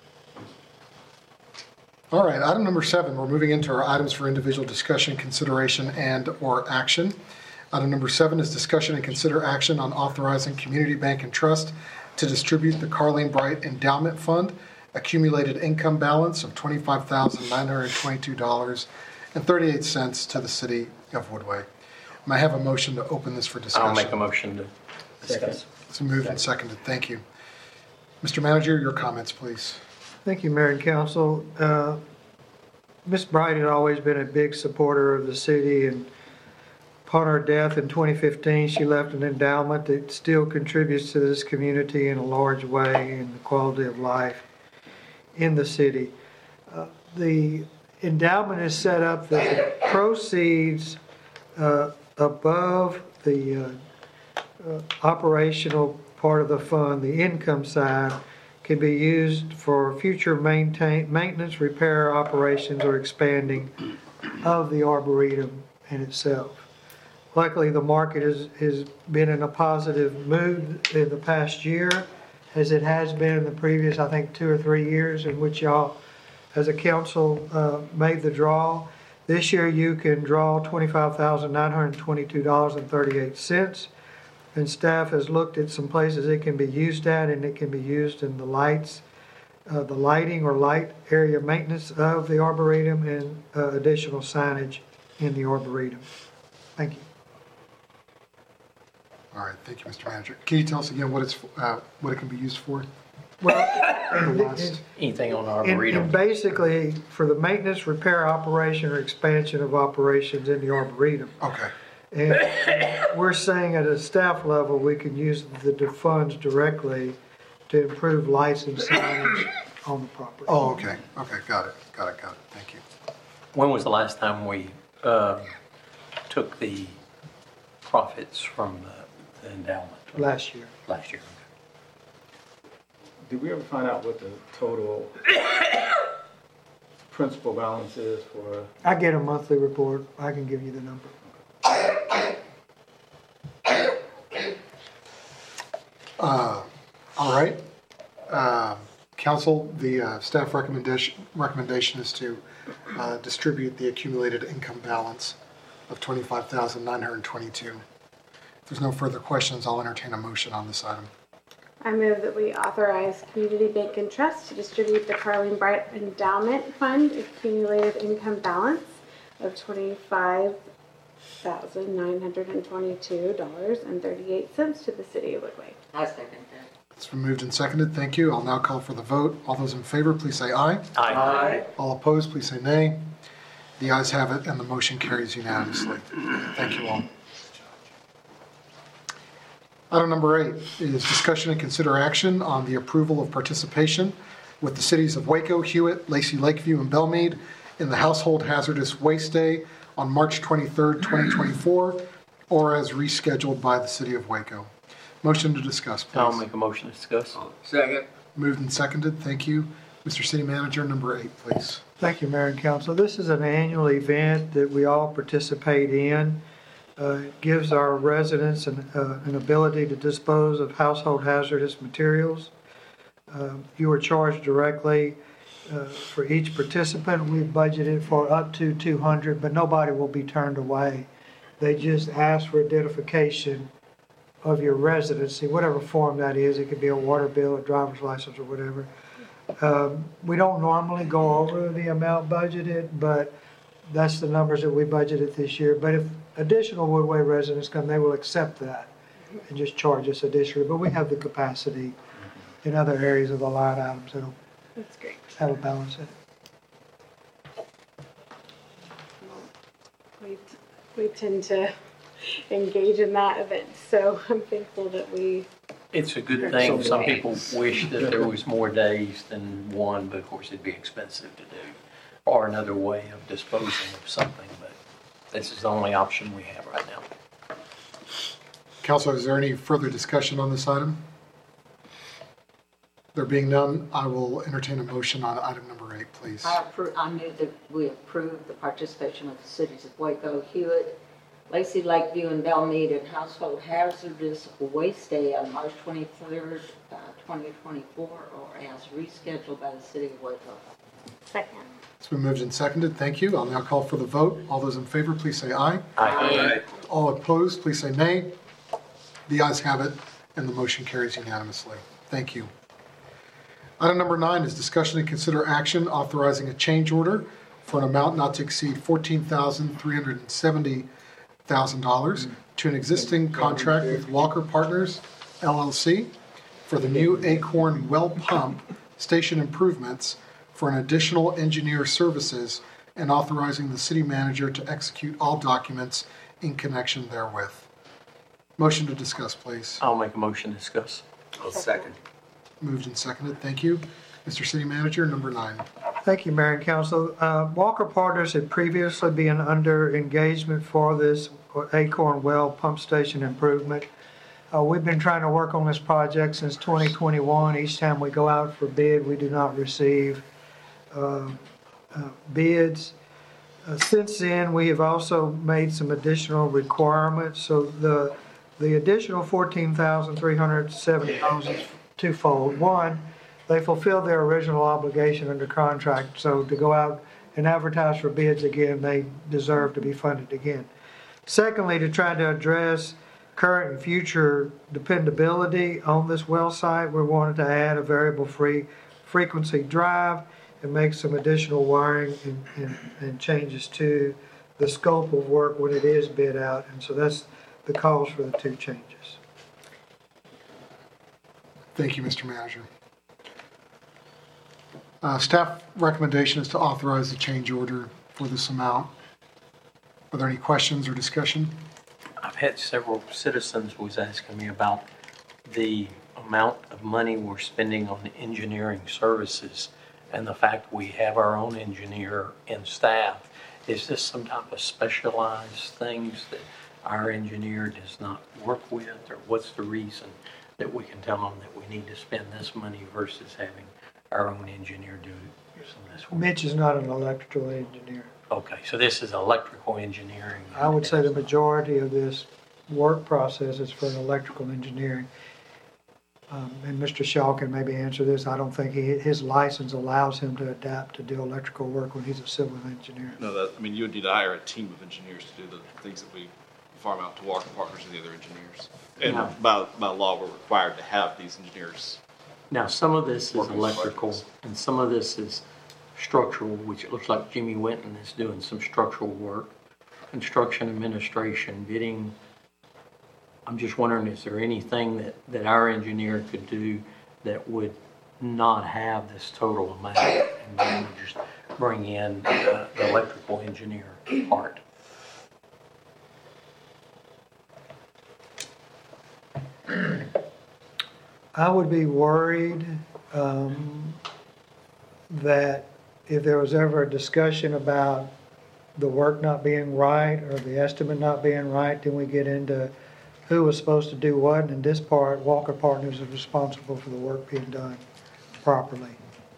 All right, item number seven, we're moving into our items for individual discussion, consideration, and/or action. Item number seven is discussion and consider action on authorizing Community Bank and Trust to distribute the Carleen Bright Endowment Fund accumulated income balance of twenty-five thousand nine hundred twenty-two dollars and thirty-eight cents to the city of Woodway. May I have a motion to open this for discussion? I'll make a motion to discuss. It's moved and seconded. Thank you. Mister Manager, your comments, please. Thank you, Mayor and Council. Uh, Miz Bright had always been a big supporter of the city, and upon her death in twenty fifteen, she left an endowment that still contributes to this community in a large way in the quality of life in the city. Uh, The endowment is set up that the proceeds uh, above the uh, uh, operational part of the fund, the income side, can be used for future maintain, maintenance, repair operations, or expanding of the Arboretum in itself. Luckily, the market has, has been in a positive mood in the past year, as it has been in the previous, I think, two or three years in which y'all, as a council, uh, made the draw. This year, you can draw twenty-five thousand nine hundred twenty-two dollars and thirty-eight cents. And staff has looked at some places it can be used at, and it can be used in the lights, uh, the lighting or light area maintenance of the Arboretum, and uh, additional signage in the Arboretum. Thank you. All right, thank you, Mister Manager. Can you tell us again what it's, uh, what it can be used for? Well, The last- Anything on our and, and Arboretum. basically, for the maintenance, repair, operation, or expansion of operations in the Arboretum. Okay, And we're saying at a staff level, we can use the the funds directly to improve license signage on the property. oh, okay, okay, got it, got it, got it, thank you. When was the last time we uh, took the profits from the, the endowment? Last year. Last year. Did we ever find out what the total principal balance is for? I get a monthly report. I can give you the number. Uh, all right, Um council, the uh, staff recommendation, recommendation is to uh, distribute the accumulated income balance of twenty-five thousand nine hundred twenty-two. If there's no further questions, I'll entertain a motion on this item. I move that we authorize Community Bank and Trust to distribute the Carleen Bright Endowment Fund accumulated income balance of twenty-five thousand nine hundred twenty-two dollars and thirty-eight cents to the city of Woodway. I second that. It's been moved and seconded. Thank you. I'll now call for the vote. All those in favor, please say aye. Aye. All opposed, please say nay. The ayes have it, and the motion carries unanimously. Thank you all. Item number eight is discussion and consider action on the approval of participation with the cities of Waco, Hewitt, Lacey Lakeview, and Belmead in the Household Hazardous Waste Day on March twenty-third, twenty twenty-four, or as rescheduled by the city of Waco. Motion to discuss, please. I'll make a motion to discuss. Second. Moved and seconded. Thank you. Mister City Manager, number eight, please. Thank you, Mayor and Council. This is an annual event that we all participate in. Uh, It gives our residents an, uh, an ability to dispose of household hazardous materials. Um, You are charged directly uh, for each participant. We've budgeted for up to two hundred, but nobody will be turned away. They just ask for identification of your residency, whatever form that is. It could be a water bill, a driver's license, or whatever. Um, We don't normally go over the amount budgeted, but that's the numbers that we budgeted this year. But if additional Woodway residents come, they will accept that and just charge us additionally. But we have the capacity in other areas of the line items that'll That's great. that'll balance it. We, we tend to engage in that event, so I'm thankful that we, It's a good thing. Some people wish that there was more days than one, but of course it'd be expensive to do. Or another way of disposing of something, but this is the only option we have right now. Council, is there any further discussion on this item? There being none, I will entertain a motion on item number eight, please. I approve, I move that we approve the participation of the cities of Waco, Hewitt, Lacey Lakeview, and Belmead in Household Hazardous Waste Day on March twenty-third, uh, twenty twenty-four, or as rescheduled by the city of Waco. second. It's been moved and seconded. Thank you. I'll now call for the vote. All those in favor, please say aye. Aye. All opposed, please say nay. The ayes have it, and the motion carries unanimously. Thank you. Item number nine is discussion and consider action authorizing a change order for an amount not to exceed fourteen thousand three hundred seventy thousand dollars to an existing contract with Walker Partners, L L C, for the new Acorn well pump station improvements for an additional engineer services, and authorizing the city manager to execute all documents in connection therewith. Motion to discuss, please. I'll make a motion to discuss. I'll second. Moved and seconded. Thank you. Mister City Manager, number nine. Thank you, Mayor and Council. Uh, Walker Partners had previously been under engagement for this Acorn Well Pump Station improvement. Uh, We've been trying to work on this project since twenty twenty-one. Each time we go out for bid, we do not receive uh, uh, bids. Uh, Since then, we have also made some additional requirements. So the the additional fourteen thousand three hundred seventy dollars is twofold. One, they fulfilled their original obligation under contract, so to go out and advertise for bids again, they deserve to be funded again. Secondly, to try to address current and future dependability on this well site, we wanted to add a variable free frequency drive and make some additional wiring and, and, and changes to the scope of work when it is bid out. And so that's the cause for the two changes. Thank you, Mister Manager. Uh, staff recommendation is to authorize the change order for this amount. Are there any questions or discussion? I've had several citizens was asking me about the amount of money we're spending on engineering services and the fact we have our own engineer and staff. Is this some type of specialized things that our engineer does not work with, or what's the reason that we can tell them that we need to spend this money versus having our own engineer do some of this work? Mitch is not an electrical engineer. Okay, so this is electrical engineering. I would say the majority of this work process is for an electrical engineering. Um, and Mister Shaw can maybe answer this. I don't think he, his license allows him to adapt to do electrical work when he's a civil engineer. No, that, I mean, you would need to hire a team of engineers to do the things that we farm out to Walker Partners and the other engineers. And Now- by, by law, we're required to have these engineers. Now, some of this is Working electrical projects. and some of this is structural, which it looks like Jimmy Winton is doing some structural work, construction administration, bidding I'm just wondering, is there anything that, that our engineer could do that would not have this total amount, and then we just bring in uh, the electrical engineer part? I would be worried um, that if there was ever a discussion about the work not being right or the estimate not being right, then we get into who was supposed to do what, and in this part, Walker Partners is responsible for the work being done properly.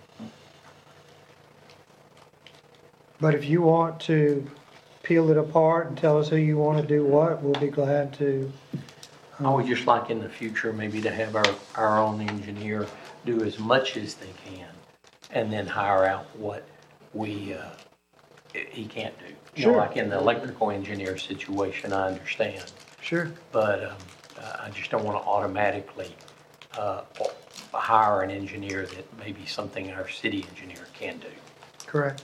But if you want to peel it apart and tell us who you want to do what, we'll be glad to. Um, I would just like in the future maybe to have our, our own engineer do as much as they can and then hire out what we, uh, he can't do. You know, Sure. like in the electrical engineer situation, I understand. Sure. But um, I just don't want to automatically uh, hire an engineer that may be something our city engineer can do. Correct.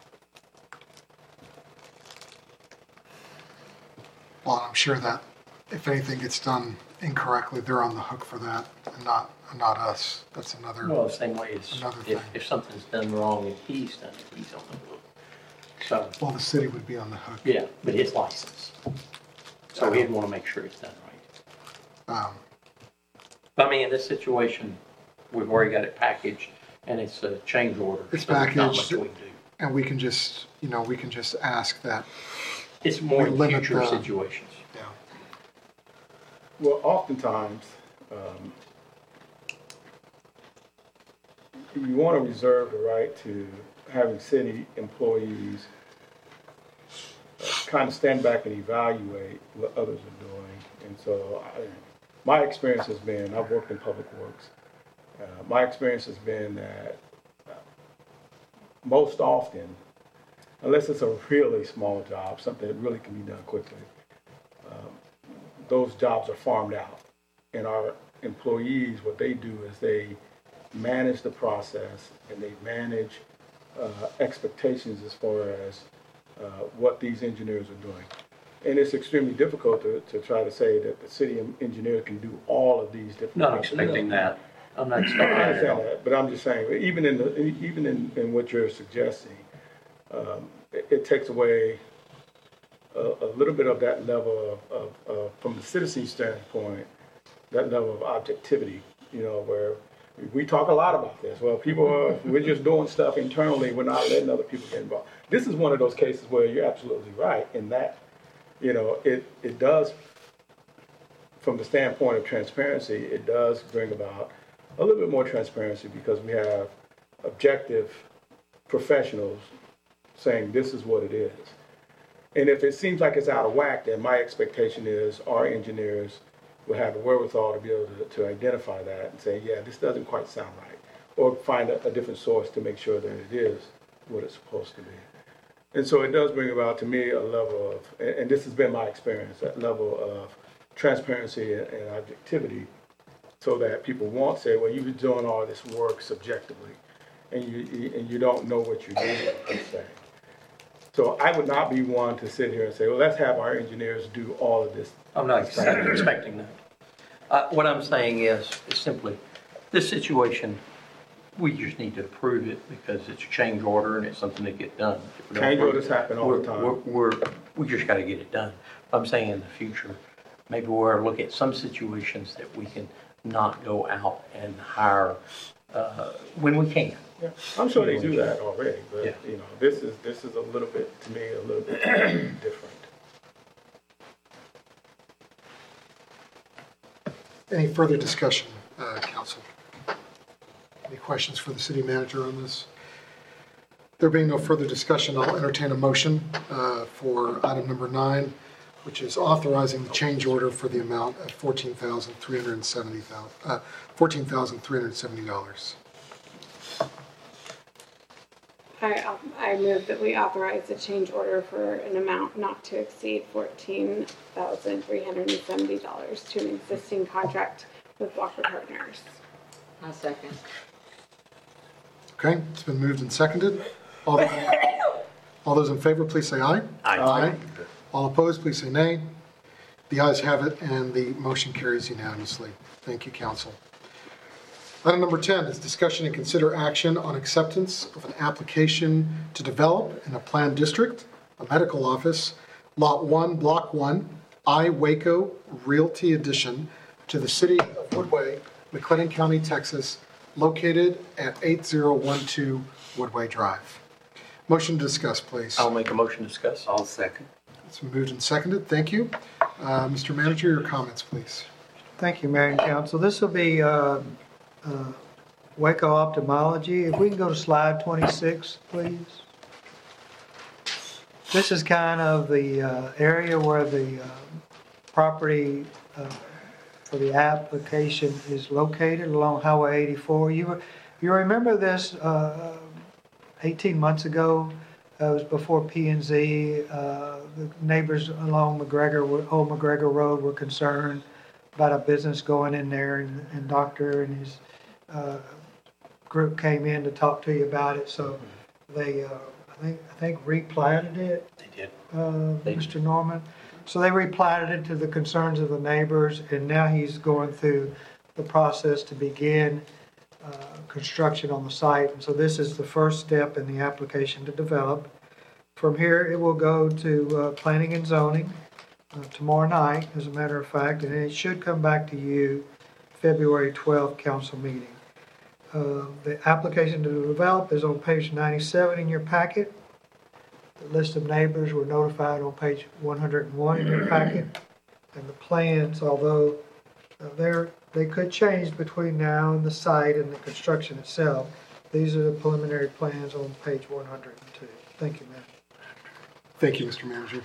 Well, I'm sure that if anything gets done incorrectly, they're on the hook for that, and not not us. That's another. Well, the same way as another if, thing. if something's done wrong and he's done it, he's on the hook. So, Well, the city would be on the hook. yeah, but his license. So he'd want to make sure it's done right. Um, I mean, in this situation, we've already got it packaged and it's a change order. It's so there's not much packaged, we can do. and we can just, you know, we can just ask that. It's more we in limit future the- situations. Yeah. Well, oftentimes, um, you want to reserve the right to having city employees uh, kind of stand back and evaluate what others are doing. And so I, my experience has been, I've worked in public works, uh, my experience has been that uh, most often, unless it's a really small job, something that really can be done quickly, um, those jobs are farmed out. And our employees, what they do is they manage the process and they manage uh, expectations as far as uh, what these engineers are doing. And it's extremely difficult to, to try to say that the city engineer can do all of these different Not things. expecting that. I'm not expecting I that at understand all. that, but I'm just saying, even in the, even in, in what you're suggesting, um, it, it takes away a, a little bit of that level of, of, of, from the citizen standpoint, that level of objectivity, you know, where we talk a lot about this. Well, people are, we're just doing stuff internally, we're not letting other people get involved. This is one of those cases where you're absolutely right in that, you know, it, it does, from the standpoint of transparency, it does bring about a little bit more transparency because we have objective professionals saying this is what it is. And if it seems like it's out of whack, then my expectation is our engineers will have the wherewithal to be able to, to identify that and say, yeah, this doesn't quite sound right. Or find a, a different source to make sure that it is what it's supposed to be. And so it does bring about, to me, a level of, and, and this has been my experience, that level of transparency and, and objectivity, so that people won't say, well, you've been doing all this work subjectively, and you, and you don't know what you're doing, per se. So I would not be one to sit here and say, well, let's have our engineers do all of this. I'm not expecting, expecting that. Uh, what I'm saying is, is simply, this situation, we just need to approve it because it's a change order and it's something that get done. If we don't Change approve orders it, happen all we're- the time. We're, we're, we just gotta get it done. I'm saying in the future, maybe we'll look at some situations that we can not go out and hire, uh, when we can. Yeah, I'm sure they do that already, but, Yeah. you know, this is, this is a little bit, to me, a little bit different. Any further discussion, uh, council? Any questions for the city manager on this? There being no further discussion, I'll entertain a motion uh, for item number nine, which is authorizing the change order for the amount of fourteen thousand three hundred seventy dollars. Uh, fourteen thousand three hundred seventy dollars. I, I move that we authorize a change order for an amount not to exceed fourteen thousand three hundred seventy dollars to an existing contract with Walker Partners. I second. Okay, it's been moved and seconded. All those, all those in favor, please say aye. Aye. Aye. All opposed, please say nay. The ayes have it, and the motion carries unanimously. Thank you, council. Item number ten is discussion and consider action on acceptance of an application to develop in a planned district, a medical office, Lot one, Block one, I Waco Realty Edition, to the city of Woodway, McLennan County, Texas, located at eight zero one two Woodway Drive. Motion to discuss, please. I'll make a motion to discuss. I'll second. It's been moved and seconded. Thank you. Uh, Mister Manager, your comments, please. Thank you, Mayor and Council. This will be uh, uh, Waco Ophthalmology. If we can go to slide twenty-six, please. This is kind of the uh, area where the uh, property uh, for the application is located along Highway eighty-four. You you remember this uh, eighteen months ago? Uh, it was before P and Z. Uh, the neighbors along McGregor, Old McGregor Road, were concerned about a business going in there, and, and Doctor and his uh, group came in to talk to you about it. So they, uh, I think, I think replatted it. They did. Uh, They Mister Norman. So they replatted it to the concerns of the neighbors, and now he's going through the process to begin uh, construction on the site. And so this is the first step in the application to develop. From here, it will go to uh, planning and zoning uh, tomorrow night, as a matter of fact, and it should come back to you February twelfth council meeting. Uh, the application to develop is on page ninety-seven in your packet. The list of neighbors were notified on page one hundred one in your packet. And the plans, although uh, they're, they could change between now and the site and the construction itself, these are the preliminary plans on page one hundred two. Thank you, Matt. Thank you, Mister Manager.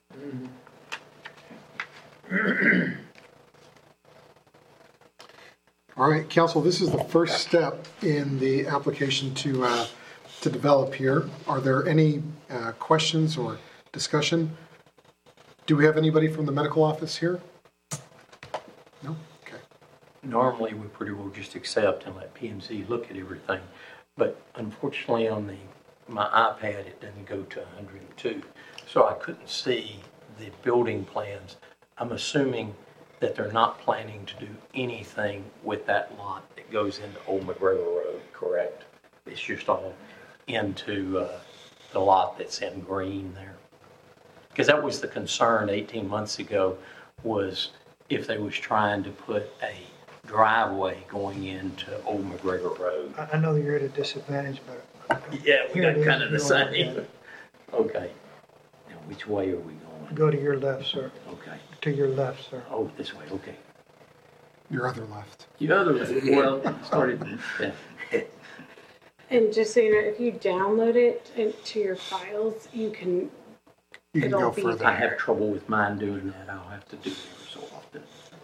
All right, council, this is the first step in the application to uh, to develop here. Are there any uh, questions or discussion? Do we have anybody from the medical office here? No? Okay. Normally, we pretty well just accept and let P and Z look at everything. But unfortunately, on the my iPad, it doesn't go to one hundred two. So I couldn't see the building plans. I'm assuming that they're not planning to do anything with that lot that goes into Old McGregor Road, correct? It's just all into uh, the lot that's in green there. Because that was the concern eighteen months ago, was if they was trying to put a driveway going into Old McGregor Road. I, I know you're at a disadvantage, but Yeah, we Here got it kind is. of the You wanna same. look Okay. Now, which way are we going? go to your left, sir. Okay. To your left, sir. Oh, this way, okay. Your other left. The other way, well, started, yeah. And just so you know, if you download it into your files, you can, You can It'll go be further. I have trouble with mine doing that. I'll have to do it every so often.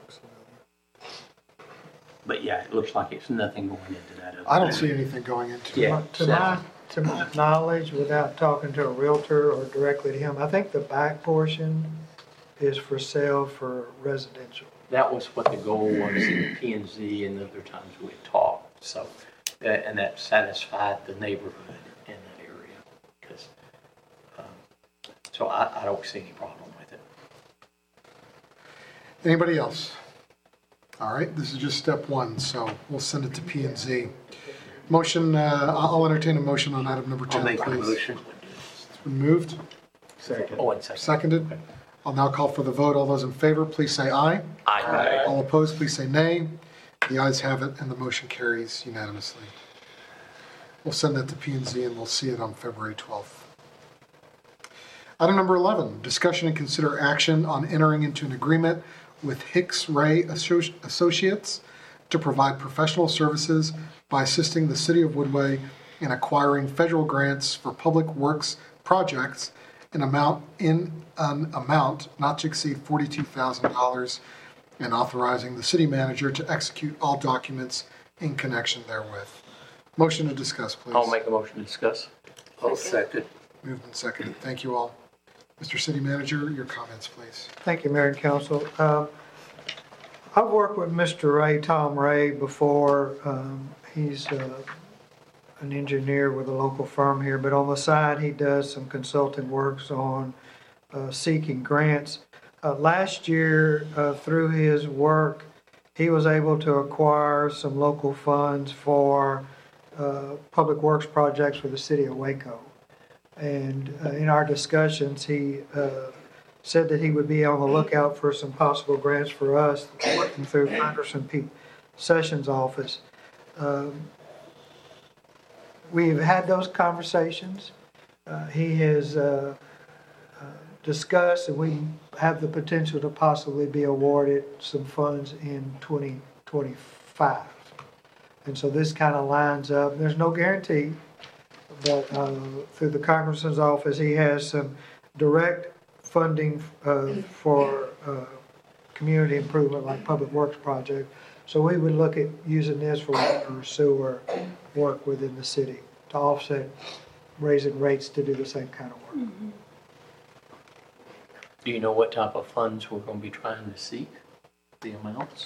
But yeah, it looks like it's nothing going into that. other I don't thing. see anything going into it. Yeah. To my, to my knowledge, without talking to a realtor or directly to him, I think the back portion is for sale for residential. That was what the goal was in P and Z and the other times we had talked. So, uh, and that satisfied the neighborhood in that area. Because, um, so I, I don't see any problem with it. Anybody else? All right, this is just step one, so we'll send it to P and Z. Motion, uh, I'll entertain a motion on item number I'll ten, make a please. motion. It's been moved, Second. Oh, one second. seconded. I'll now call for the vote. All those in favor, please say aye. Aye. All opposed, please say nay. The ayes have it, and the motion carries unanimously. We'll send that to P and Z, and we'll see it on February twelfth. Item number eleven, discussion and consider action on entering into an agreement with Hicks Ray Associ- Associates to provide professional services by assisting the City of Woodway in acquiring federal grants for public works projects in amount in an amount not to exceed forty-two thousand dollars, and authorizing the city manager to execute all documents in connection therewith. Motion to discuss, please. I'll make a motion to discuss. I'll second. Moved and seconded. Thank you all. Mister City Manager, your comments, please. Thank you, Mayor and Council. Um, I've worked with Mister Ray, Tom Ray, before. Um, he's uh, an engineer with a local firm here, but on the side, he does some consulting works on uh, seeking grants. Uh, Last year, uh, through his work, he was able to acquire some local funds for uh, public works projects for the city of Waco. And uh, in our discussions, he uh, said that he would be on the lookout for some possible grants for us, working through Congressman Pete Sessions' office. Um, We've had those conversations. Uh, He has uh, uh, discussed, and we have the potential to possibly be awarded some funds in twenty twenty-five. And so this kind of lines up. There's no guarantee, but uh, through the Congressman's office, he has some direct funding uh, for uh, community improvement, like public works project. So we would look at using this for water or sewer work within the city to offset raising rates to do the same kind of work. Mm-hmm. Do you know what type of funds we're going to be trying to seek, the amounts?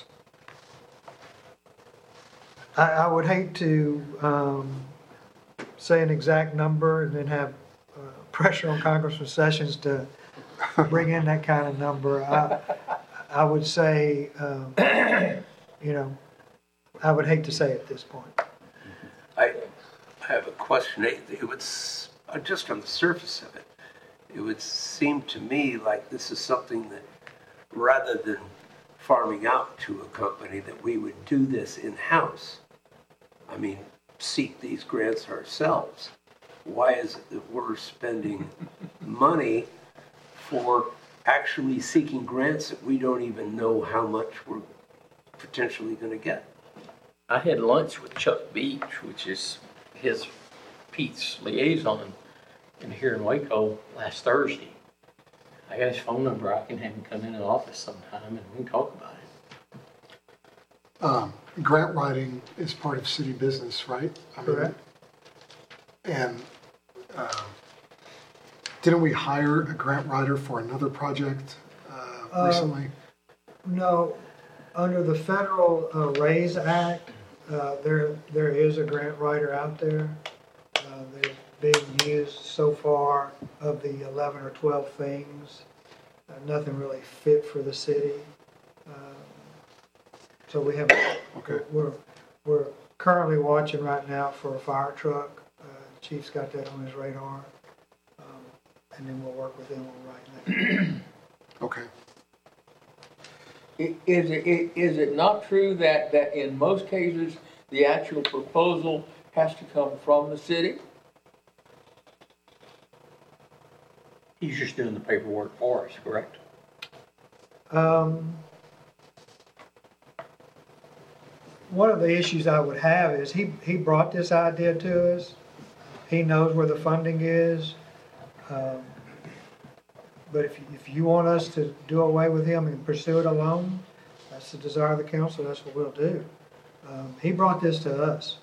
I, I would hate to um, say an exact number and then have uh, pressure on Congressman Sessions to bring in that kind of number. I, I would say, um, you know, I would hate to say at this point. I, I have a question. It, it would, s- uh, just on the surface of it, it would seem to me like this is something that, rather than farming out to a company, that we would do this in-house. I mean, seek these grants ourselves. Why is it that we're spending money for actually seeking grants that we don't even know how much we're potentially going to get? I had lunch with Chuck Beach, which is his Pete's liaison, in here in Waco last Thursday. I got his phone number. I can have him come in the office sometime and we can talk about it. Um, grant writing is part of city business, right? I mean, Correct. And um, didn't we hire a grant writer for another project uh, Uh, recently? No, under the Federal uh, RAISE Act, uh, there there is a grant writer out there. Uh, They're being used so far of the eleven or twelve things. Uh, Nothing really fit for the city. Um, So we have, Okay. we're, we're currently watching right now for a fire truck. Uh, Chief's got that on his radar. Um, And then we'll work with them on writing that. Okay. I- Is it, i- is it not true that, that in most cases, the actual proposal has to come from the city? He's just doing the paperwork for us, correct? Um, One of the issues I would have is he, he brought this idea to us. He knows where the funding is. Um, But if, if you want us to do away with him and pursue it alone, that's the desire of the council, that's what we'll do. Um, He brought this to us.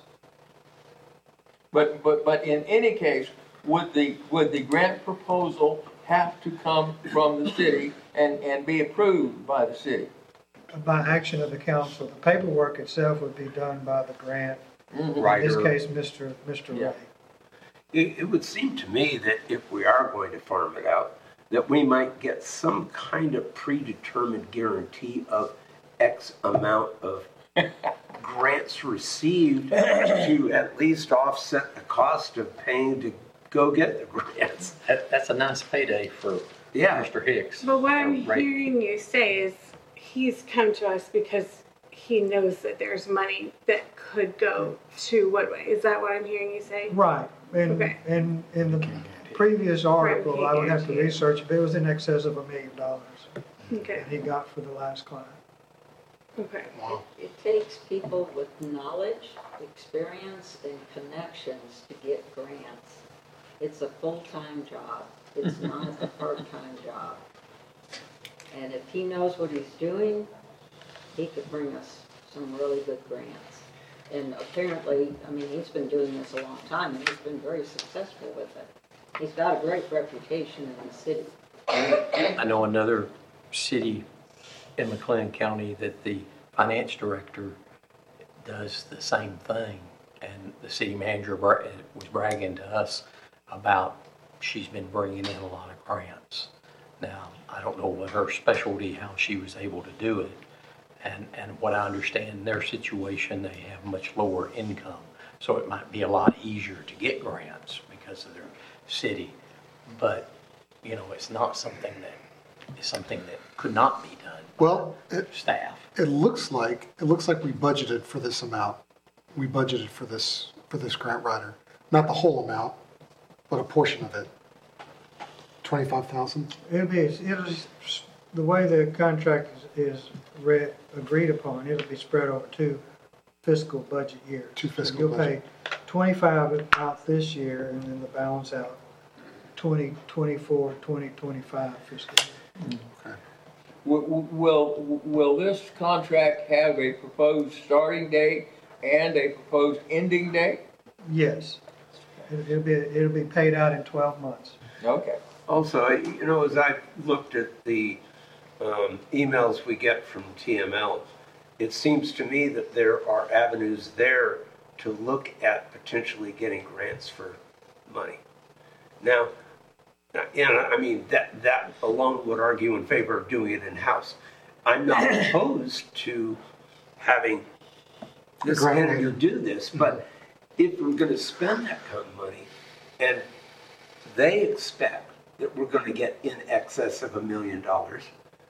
But, but, but in any case, would the, would the grant proposal have to come from the city and, and be approved by the city? By action of the council, the paperwork itself would be done by the grant. In this Writer. case, Mister Mister Yeah. Ray. It, it would seem to me that if we are going to farm it out, that we might get some kind of predetermined guarantee of X amount of grants received to at least offset the cost of paying to go get the grants. That, that's a nice payday for Yeah. Mister Hicks. But what I'm Right. hearing you say is he's come to us because he knows that there's money that could go to Woodway. Is that what I'm hearing you say? Right, and, Okay. and in the previous article, Right, I would have to guarantee it. research, but it was in excess of a million dollars Okay, that he got for the last client. okay. It takes people with knowledge, experience, and connections to get grants. It's a full-time job. It's not a part-time job. And if he knows what he's doing, he could bring us some really good grants. And apparently, I mean, he's been doing this a long time, and he's been very successful with it. He's got a great reputation in the city. I know another city in McLennan County that the finance director does the same thing. And the city manager bra- was bragging to us about she's been bringing in a lot of grants. Now, I don't know what her specialty, how she was able to do it. And, and what I understand, in their situation, they have much lower income. So it might be a lot easier to get grants because of their city. But, you know, it's not something that is something that could not be done by Well, it, staff. it looks like, it looks like we budgeted for this amount. We budgeted for this, for this grant writer. Not the whole amount, but a portion of it. twenty-five thousand? It'll be, it'll, the way the contract is, is read, agreed upon, it'll be spread over two fiscal budget years. Two So fiscal You'll budget. pay twenty-five out this year and then the balance out twenty twenty-four, twenty twenty-five fiscal year. Okay. Will, will, will this contract have a proposed starting date and a proposed ending date? Yes. It- It'll be, it'll be paid out in twelve months. Okay. Also, you know, as I looked at the um, emails we get from T M L, it seems to me that there are avenues there to look at potentially getting grants for money. Now, you know, I mean, that, that alone would argue in favor of doing it in-house. I'm not opposed to having this Grant. entity do this, but if we're going to spend that kind of money and they expect that we're going to get in excess of a million dollars,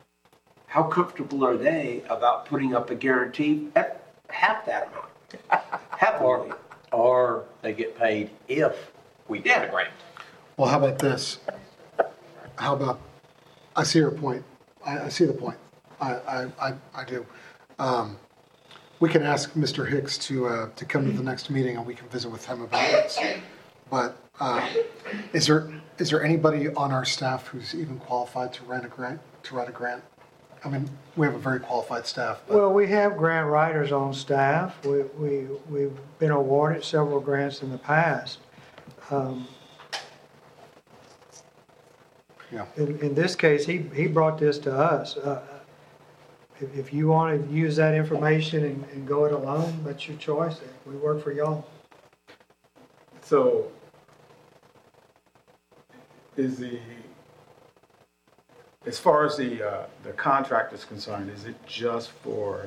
how comfortable are they about putting up a guarantee at half that amount? Half a million. Or they get paid if we get a grant. Well, how about this? How about, I see your point. I, I see the point. I, I, I, I do. Um, we can ask Mister Hicks to, uh, to come to the next meeting and we can visit with him about this. But, uh, is there, is there anybody on our staff who's even qualified to write a grant, to write a grant? I mean, we have a very qualified staff, but Well, we have grant writers on staff. We, we, we've been awarded several grants in the past. Um, yeah. In, in this case, he, he brought this to us. Uh, If, if you want to use that information and, and go it alone, that's your choice. We work for y'all. So is the, as far as the, uh, the contract is concerned, is it just for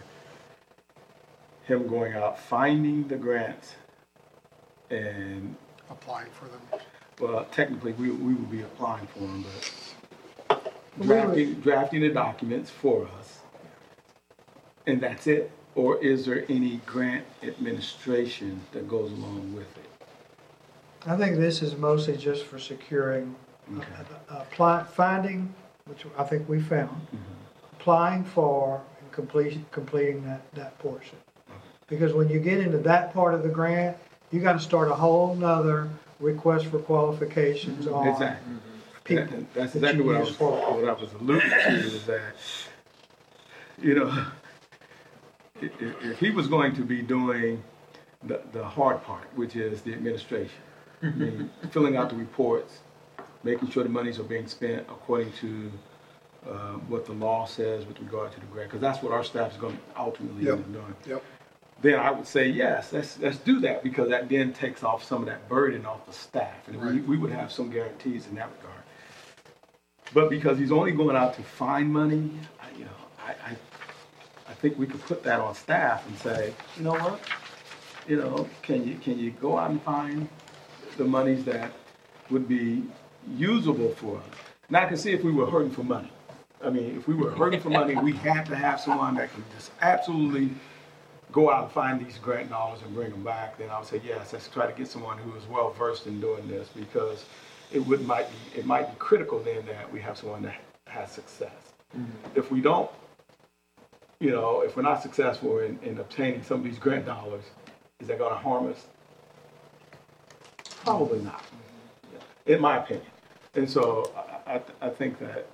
him going out, finding the grants and applying for them? Well, technically, we, we will be applying for them, but drafting, drafting the documents for us, and that's it? Or is there any grant administration that goes along with it? I think this is mostly just for securing, uh, uh, apply, finding, which I think we found, Mm-hmm. applying for and completing, completing that, that portion. Because when you get into that part of the grant, you got to start a whole nother request for qualifications on Exactly. people. That- That's that exactly you what I use was, for- what I was alluding to, is that, you know, if, if he was going to be doing the, the hard part, which is the administration, I mean, filling out the reports, making sure the monies are being spent according to uh, what the law says with regard to the grant, because that's what our staff is going to ultimately end up doing. Yep. Then I would say, yes, let's, let's do that, because that then takes off some of that burden off the staff, and we, Right. we would have some guarantees in that regard. But because he's only going out to find money, I, you know, I, I, I think we could put that on staff and say, you know what, you know, can you, can you go out and find the monies that would be usable for us? Now I can see if we were hurting for money. I mean, if we were hurting for money, we had to have someone that can just absolutely go out and find these grant dollars and bring them back. Then I would say, yes, let's try to get someone who is well versed in doing this, because it would might be it might be critical then that we have someone that has success. Mm-hmm. If we don't, you know, if we're not successful in, in obtaining some of these grant dollars, is that going to harm us? Probably not, in my opinion. And so I, I, I think that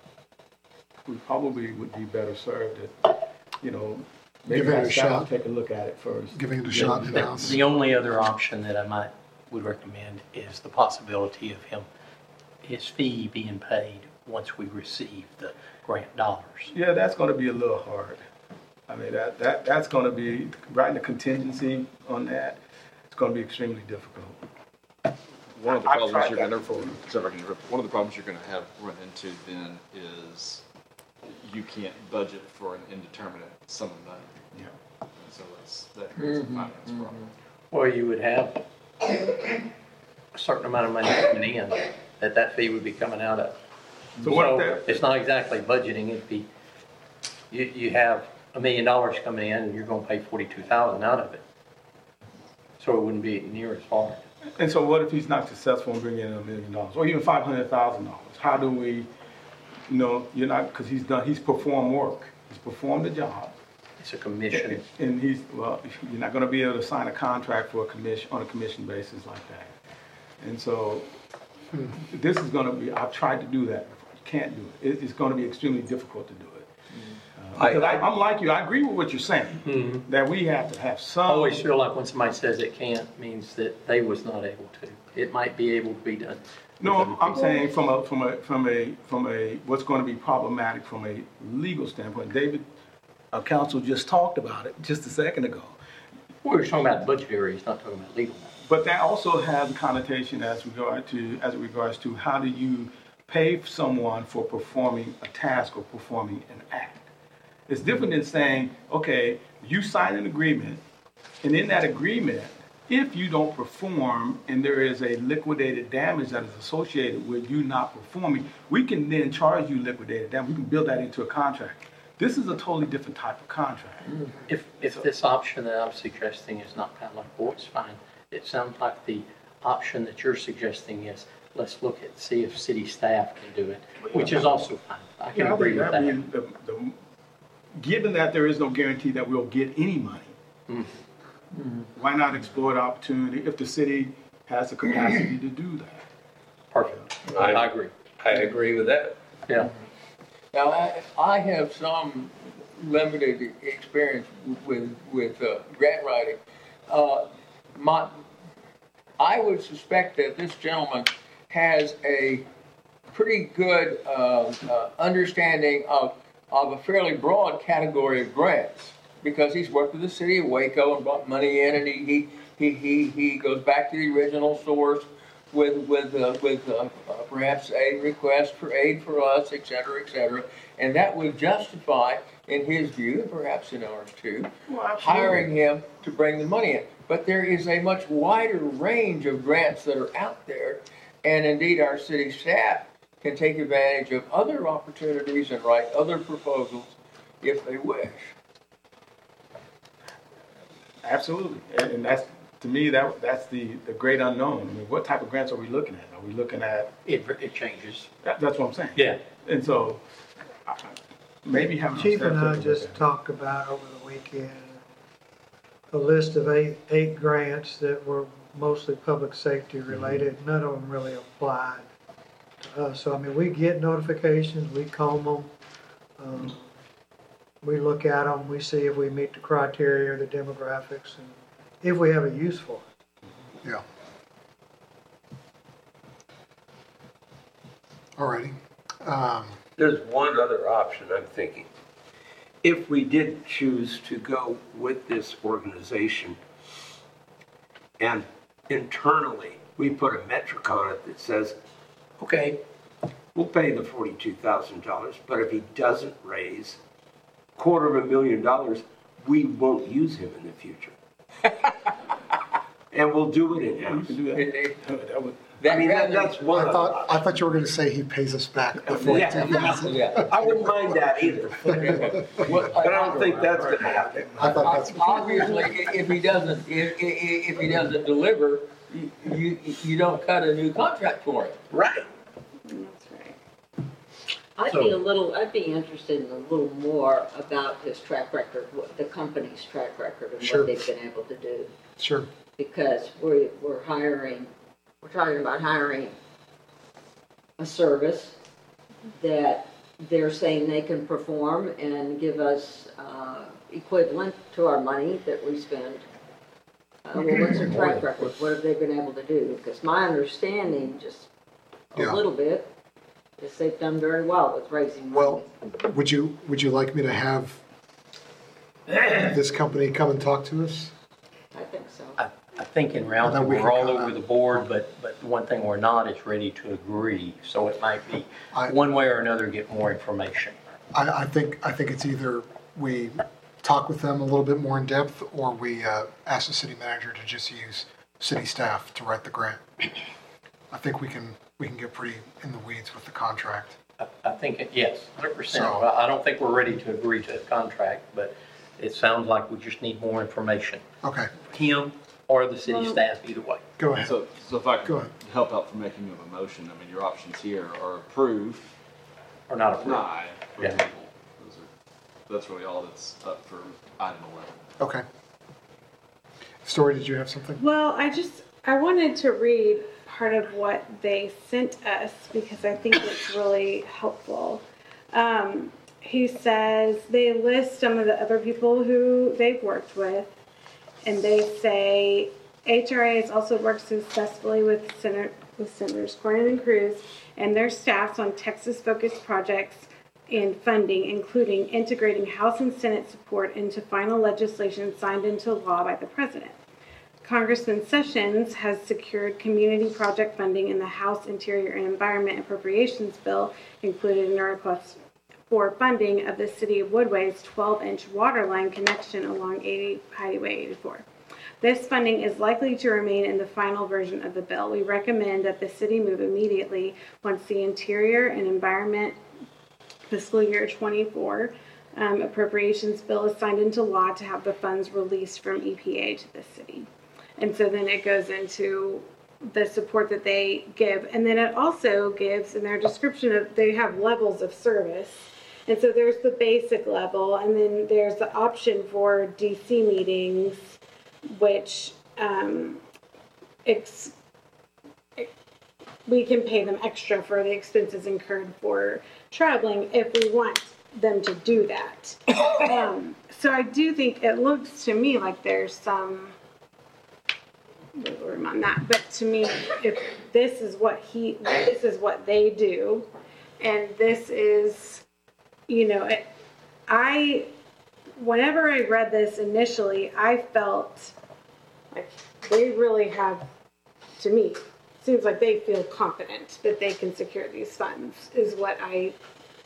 we probably would be better served at, you know, maybe Give it have a staff shot. take a look at it first. Giving it a shot in the house. The only other option that I might, would recommend is the possibility of him, his fee being paid once we receive the grant dollars. Yeah, that's going to be a little hard. I mean, that, that that's going to be, writing a contingency on that, it's going to be extremely difficult. one of the I've problems tried you're that going before. to, sorry, if I can interrupt. One of the problems you're going to have run into then is you can't budget for an indeterminate sum of money. Yeah. And so that's, that creates a Mhm, finance mhm. problem. Well, you would have a certain amount of money coming in that that fee would be coming out of. So what if that- It's not exactly budgeting, it'd be, you, you have a million dollars coming in and you're gonna pay forty-two thousand out of it. So it wouldn't be near as hard. And so what if he's not successful in bringing in a million dollars, or even five hundred thousand dollars? How do we, you know, you're not, because he's done, he's performed work, he's performed the job. It's a commission. And he's, well, you're not gonna be able to sign a contract for a commission, on a commission basis like that. And so, this is gonna be, I've tried to do that before, you can't do it. It- It's gonna be extremely difficult to do it. Uh, Because I, I'm like you, I agree with what you're saying, Mhm. that we have to have I some. always feel like when somebody says it can't, means that they was not able to. It might be able to be done. No, I'm saying from a, from a, from a, from a, what's going to be problematic from a legal standpoint. David, our counsel just talked about it just a second ago. We were talking about budget areas, not talking about legal matters. But that also has a connotation as regard to, as it regards to how do you pay someone for performing a task or performing an act. It's different than saying, okay, you sign an agreement, and in that agreement, if you don't perform and there is a liquidated damage that is associated with you not performing, we can then charge you liquidated damage. We can build that into a contract. This is a totally different type of contract. If, if this option that I'm suggesting is not kind of like, oh, it's fine, it sounds like the option that you're suggesting is, let's look at, see if city staff can do it, which is also fine. I can Yeah, I agree think with that that. means the- the- Given that there is no guarantee that we'll get any money, Mm-hmm. why not explore the opportunity if the city has the capacity to do that? Perfect. I- I agree. I agree with that. Yeah. Now, I, I have some limited experience with, with uh, grant writing. Uh, my, I would suspect that this gentleman has a pretty good uh, uh, understanding of, of a fairly broad category of grants, because he's worked with the city of Waco and brought money in, and he, he, he, he, he goes back to the original source with, with, uh, with uh, uh, perhaps a request for aid for us, et cetera, et cetera. And that would justify, in his view, and perhaps in ours too, hiring him to bring the money in. But there is a much wider range of grants that are out there, and indeed our city staff can take advantage of other opportunities and write other proposals if they wish. Absolutely, and and that's, to me, that, that's the, the great unknown. I mean, what type of grants are we looking at? Are we looking at? It, it changes. That, that's what I'm saying. Yeah. And so, I- maybe having. Chief and I just talked about over the weekend a list of eight, eight grants that were mostly public safety related. None of them really applied to us. So, I mean, we get notifications, we comb them. Um, we look at them, we see if we meet the criteria, the demographics, and if we have a use for it. Yeah. All righty. Um, There's one other option I'm thinking. If we did choose to go with this organization and internally we put a metric on it that says, okay, we'll pay the forty-two thousand dollars, but if he doesn't raise quarter of a million dollars, we won't use him in the future. And we'll do it in-house. That would, I mean, that, that's one I of thought, I thought you were going to say he pays us back the forty-two thousand. Yeah, I wouldn't mind that either. But I don't think that's gonna happen. I thought that's. Obviously, if he doesn't, if, if, if he doesn't deliver, you, you, you don't cut a new contract for him. Right. That's right. I'd be a little, I'd be interested in a little more about his track record, what the company's track record and Sure. what they've been able to do. Sure. Because we're, we're hiring, we're talking about hiring a service that they're saying they can perform and give us uh, equivalent to our money that we spend. Uh, well, what's their track record? What have they been able to do? Because my understanding, just a Yeah. little bit, is they've done very well with raising money. Well, would you, would you like me to have this company come and talk to us? I think so. I, I think in round two, And then we we're can all come over out. the board, but, but the one thing we're not is ready to agree. So it might be I- one way or another, get more information. I, I think, I think it's either we talk with them a little bit more in depth, or we uh, ask the city manager to just use city staff to write the grant. I think we can, we can get pretty in the weeds with the contract. I, I think, it- yes, one hundred percent. So- Well, I don't think we're ready to agree to a contract, but it sounds like we just need more information. Okay, Him or the city staff, either way. go ahead. So, so if I Go could ahead. help out for making of a motion, I mean, your options here are approve, Or not approved. deny, or Yeah. table. Those are, that's really all that's up for item eleven. Okay. Story, did you have something? Well, I just, I wanted to read part of what they sent us because I think it's really helpful. Um, he says they list some of the other people who they've worked with, and they say H R A has also worked successfully with Senator, with Senators Cornyn and Cruz and their staffs on Texas-focused projects and funding, including integrating House and Senate support into final legislation signed into law by the President. Congressman Sessions has secured community project funding in the House Interior and Environment Appropriations Bill, included in a request for funding of the City of Woodway's twelve-inch water line connection along eighty Highway eighty-four. This funding is likely to remain in the final version of the bill. We recommend that the city move immediately once the Interior and Environment fiscal year twenty-four um, appropriations bill is signed into law to have the funds released from E P A to the city. And so then it goes into the support that they give. And then it also gives in their description of, they have levels of service. And so there's the basic level, and then there's the option for D C meetings, which um, ex- we can pay them extra for the expenses incurred for traveling if we want them to do that. um, so I do think it looks to me like there's some wiggle room on that. But to me, if this is what he, this is what they do, and this is, you know, it, I, whenever I read this initially, I felt like they really have, to me, seems like they feel confident that they can secure these funds, is what I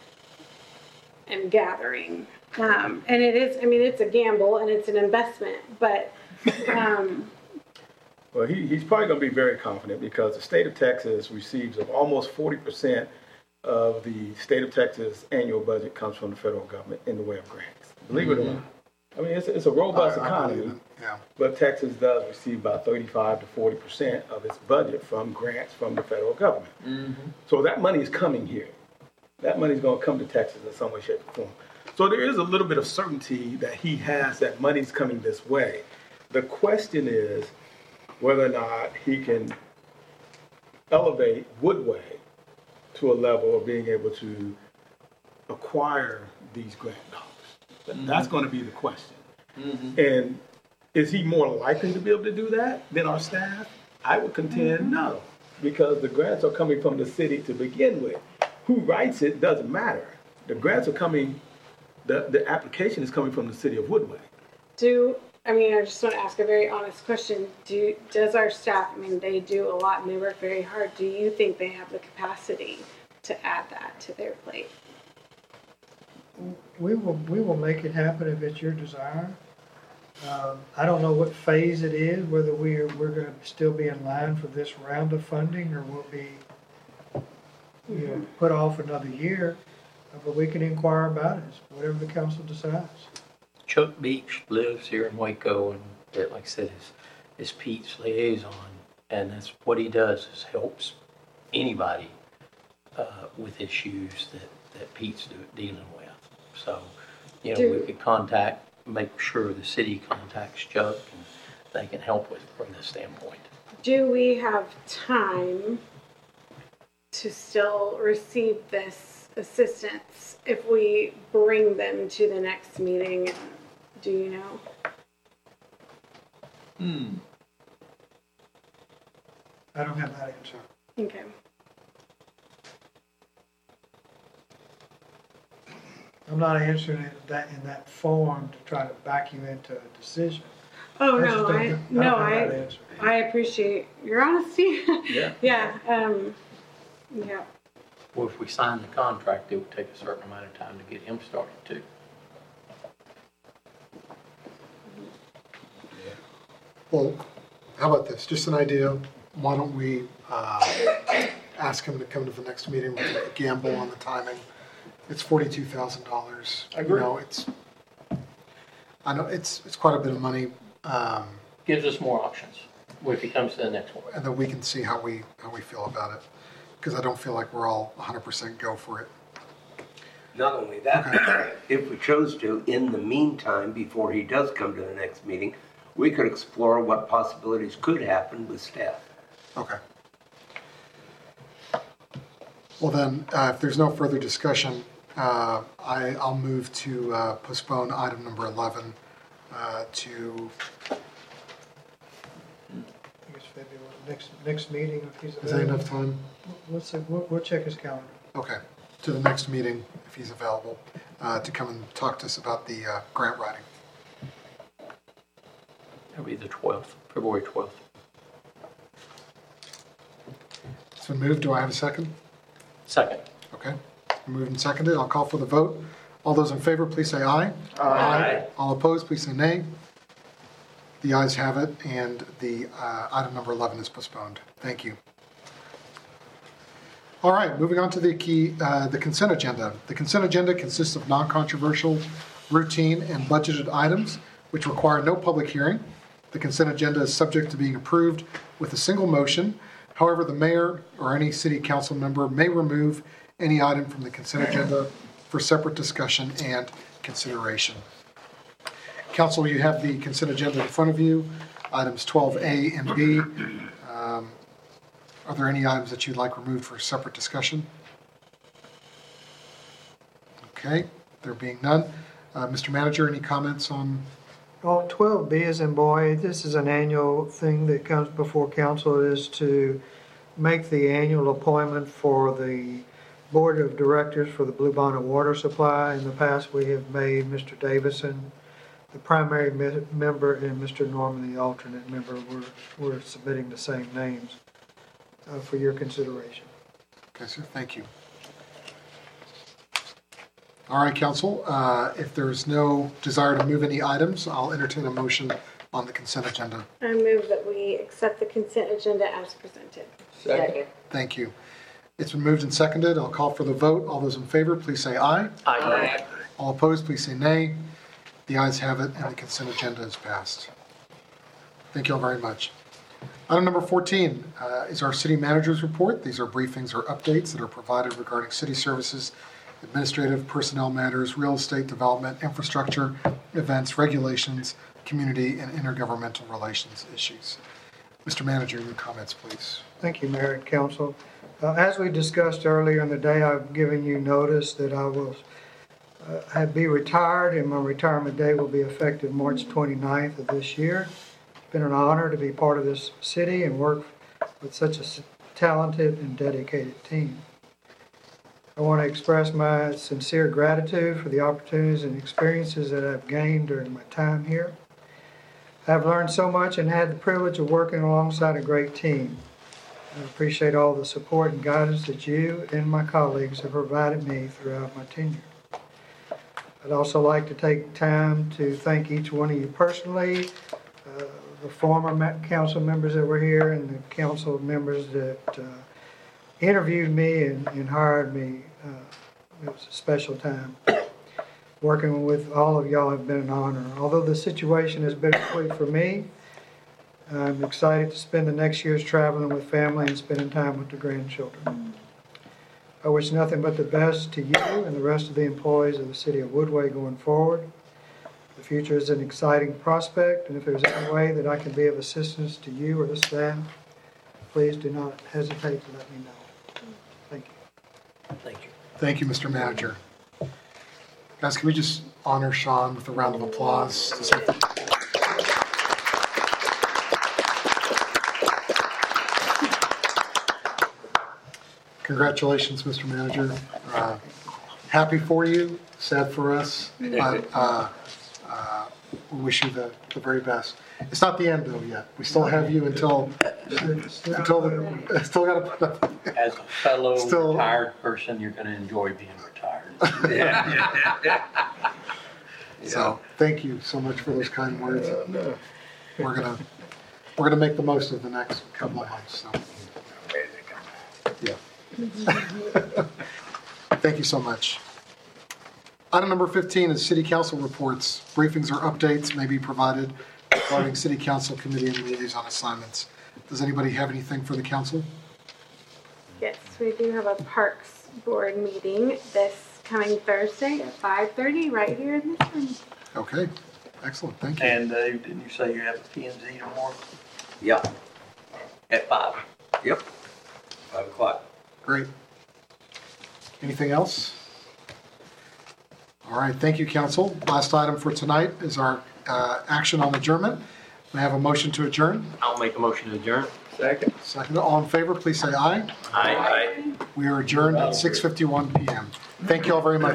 am gathering. Um, and it is, I mean, it's a gamble and it's an investment, but, um, Well, he, he's probably going to be very confident because the state of Texas receives of almost forty percent of the state of Texas annual budget comes from the federal government in the way of grants. Believe it or not. I mean, it's, it's a robust I- I economy, believe it, yeah. but Texas does receive about thirty-five to forty percent of its budget from grants from the federal government. So that money is coming here. That money is going to come to Texas in some way, shape, or form. So there is a little bit of certainty that he has that money's coming this way. The question is whether or not he can elevate Woodway to a level of being able to acquire these grant dollars. Mm-hmm. That's going to be the question. Mm-hmm. And is he more likely to be able to do that than our staff? I would contend mm-hmm. no, because the grants are coming from the city to begin with. Who writes it doesn't matter. The grants are coming, the, the application is coming from the city of Woodway. do, I mean, I just want to ask a very honest question. Do, does our staff, I mean, they do a lot and they work very hard. Do you think they have the capacity to add that to their plate? We will, we will make it happen if it's your desire. Um, I don't know what phase it is, whether we're, we're gonna still be in line for this round of funding or we'll be, you know, put off another year, uh, but we can inquire about it, whatever the council decides. Chuck Beach lives here in Waco, and uh, like I said, is, is Pete's liaison, and that's what he does, is helps anybody uh, with issues that, that Pete's do, dealing with. So, you know, we could contact, make sure the city contacts Chuck, and they can help with from this standpoint. Do we have time to still receive this assistance if we bring them to the next meeting? Do you know? Hmm. I don't have that answer. Okay. I'm not answering it that in that form to try to back you into a decision. Oh, That's no, the- I, don't no, have that I, answer. I appreciate your honesty. Yeah. Yeah, um, yeah. Well, if we sign the contract, it would take a certain amount of time to get him started too. Well, how about this? Just an idea. Why don't we uh, ask him to come to the next meeting with a gamble on the timing? It's forty-two thousand dollars. I agree. You know, it's, I know it's, it's quite a bit of money. Um, Gives us more options if he comes to the next one. and then we can see how we, how we feel about it. Because I don't feel like we're all one hundred percent go for it. Not only that, if we chose to, in the meantime, before he does come to the next meeting, we could explore what possibilities could happen with staff. Okay. Well then, uh, if there's no further discussion, uh, I, I'll move to uh, postpone item number eleven uh, to, I guess February, next, next meeting, if he's is that available. enough time? Let's, see, we'll, we'll check his calendar. Okay, to the next meeting, if he's available, uh, to come and talk to us about the uh, grant writing. It'll be the twelfth, February twelfth. It's been moved. Do I have a second? Second. Okay. Moved and seconded. I'll call for the vote. All those in favor, please say aye. Aye. All opposed, please say nay. The ayes have it, and the uh, item number eleven is postponed. Thank you. All right, moving on to the key, uh, the consent agenda. The consent agenda consists of non-controversial, routine, and budgeted items which require no public hearing. The consent agenda is subject to being approved with a single motion. However, the mayor or any city council member may remove any item from the consent agenda for separate discussion and consideration. Council, you have the consent agenda in front of you, items twelve A and B. Um, Are there any items that you'd like removed for separate discussion? Okay, there being none. Uh, Mister Manager, any comments on? Oh, twelve B as in boy, this is an annual thing that comes before council, it is to make the annual appointment for the Board of Directors for the Blue Bonnet Water Supply. In the past, we have made Mister Davison the primary me- member and Mister Norman the alternate member. We're, we're submitting the same names uh, for your consideration. Okay, sir, thank you. All right, council, uh, if there's no desire to move any items, I'll entertain a motion on the consent agenda. I move that we accept the consent agenda as presented. Second. Thank you. It's been moved and seconded. I'll call for the vote. All those in favor, please say aye. Aye. All opposed, please say nay. The ayes have it, and the consent agenda is passed. Thank you all very much. Item number fourteen uh, is our city manager's report. These are briefings or updates that are provided regarding city services, administrative, personnel matters, real estate development, infrastructure, events, regulations, community, and intergovernmental relations issues. Mister Manager, your comments, please. Thank you, Mayor and Council. Uh, As we discussed earlier in the day, I've given you notice that I will uh, I'd be retired, and my retirement day will be effective March twenty-ninth of this year. It's been an honor to be part of this city and work with such a s- talented and dedicated team. I want to express my sincere gratitude for the opportunities and experiences that I've gained during my time here. I've learned so much and had the privilege of working alongside a great team. I appreciate all the support and guidance that you and my colleagues have provided me throughout my tenure. I'd also like to take time to thank each one of you personally, uh, the former ma- council members that were here and the council members that uh, interviewed me and, and hired me. Uh, it was a special time. Working with all of y'all have been an honor. Although the situation has been quick for me, I'm excited to spend the next years traveling with family and spending time with the grandchildren. I wish nothing but the best to you and the rest of the employees of the city of Woodway going forward. The future is an exciting prospect, and if there's any way that I can be of assistance to you or the staff, please do not hesitate to let me know. Thank you. Thank you. Thank you, Mister Manager. Guys, can we just honor Sean with a round of applause? To say Congratulations, Mister Manager. Uh, happy for you, sad for us, but uh, uh, we wish you the, the very best. It's not the end though yet. We still have you until, until, the still got to. As a fellow Still- retired person, you're going to enjoy being retired. So, thank you so much for those kind words. We're gonna, we're gonna make the most of the next couple of months, so. Yeah. Thank you so much. Item number fifteen is city council reports. Briefings or updates may be provided regarding city council committee and liaison assignments. Does anybody have anything for the council? Yes, we do have a Parks Board meeting this coming Thursday at five thirty, right here in this room. Okay, excellent, thank you. And Dave, didn't you say you have a P and Z tomorrow? Yeah, At five? yep, five o'clock. Great. Anything else? All right, thank you, council. Last item for tonight is our uh, action on adjournment. May I have a motion to adjourn? I'll make a motion to adjourn. Second. Second, all in favor, please say aye. Aye. We are adjourned at six fifty-one p m Thank you all very much.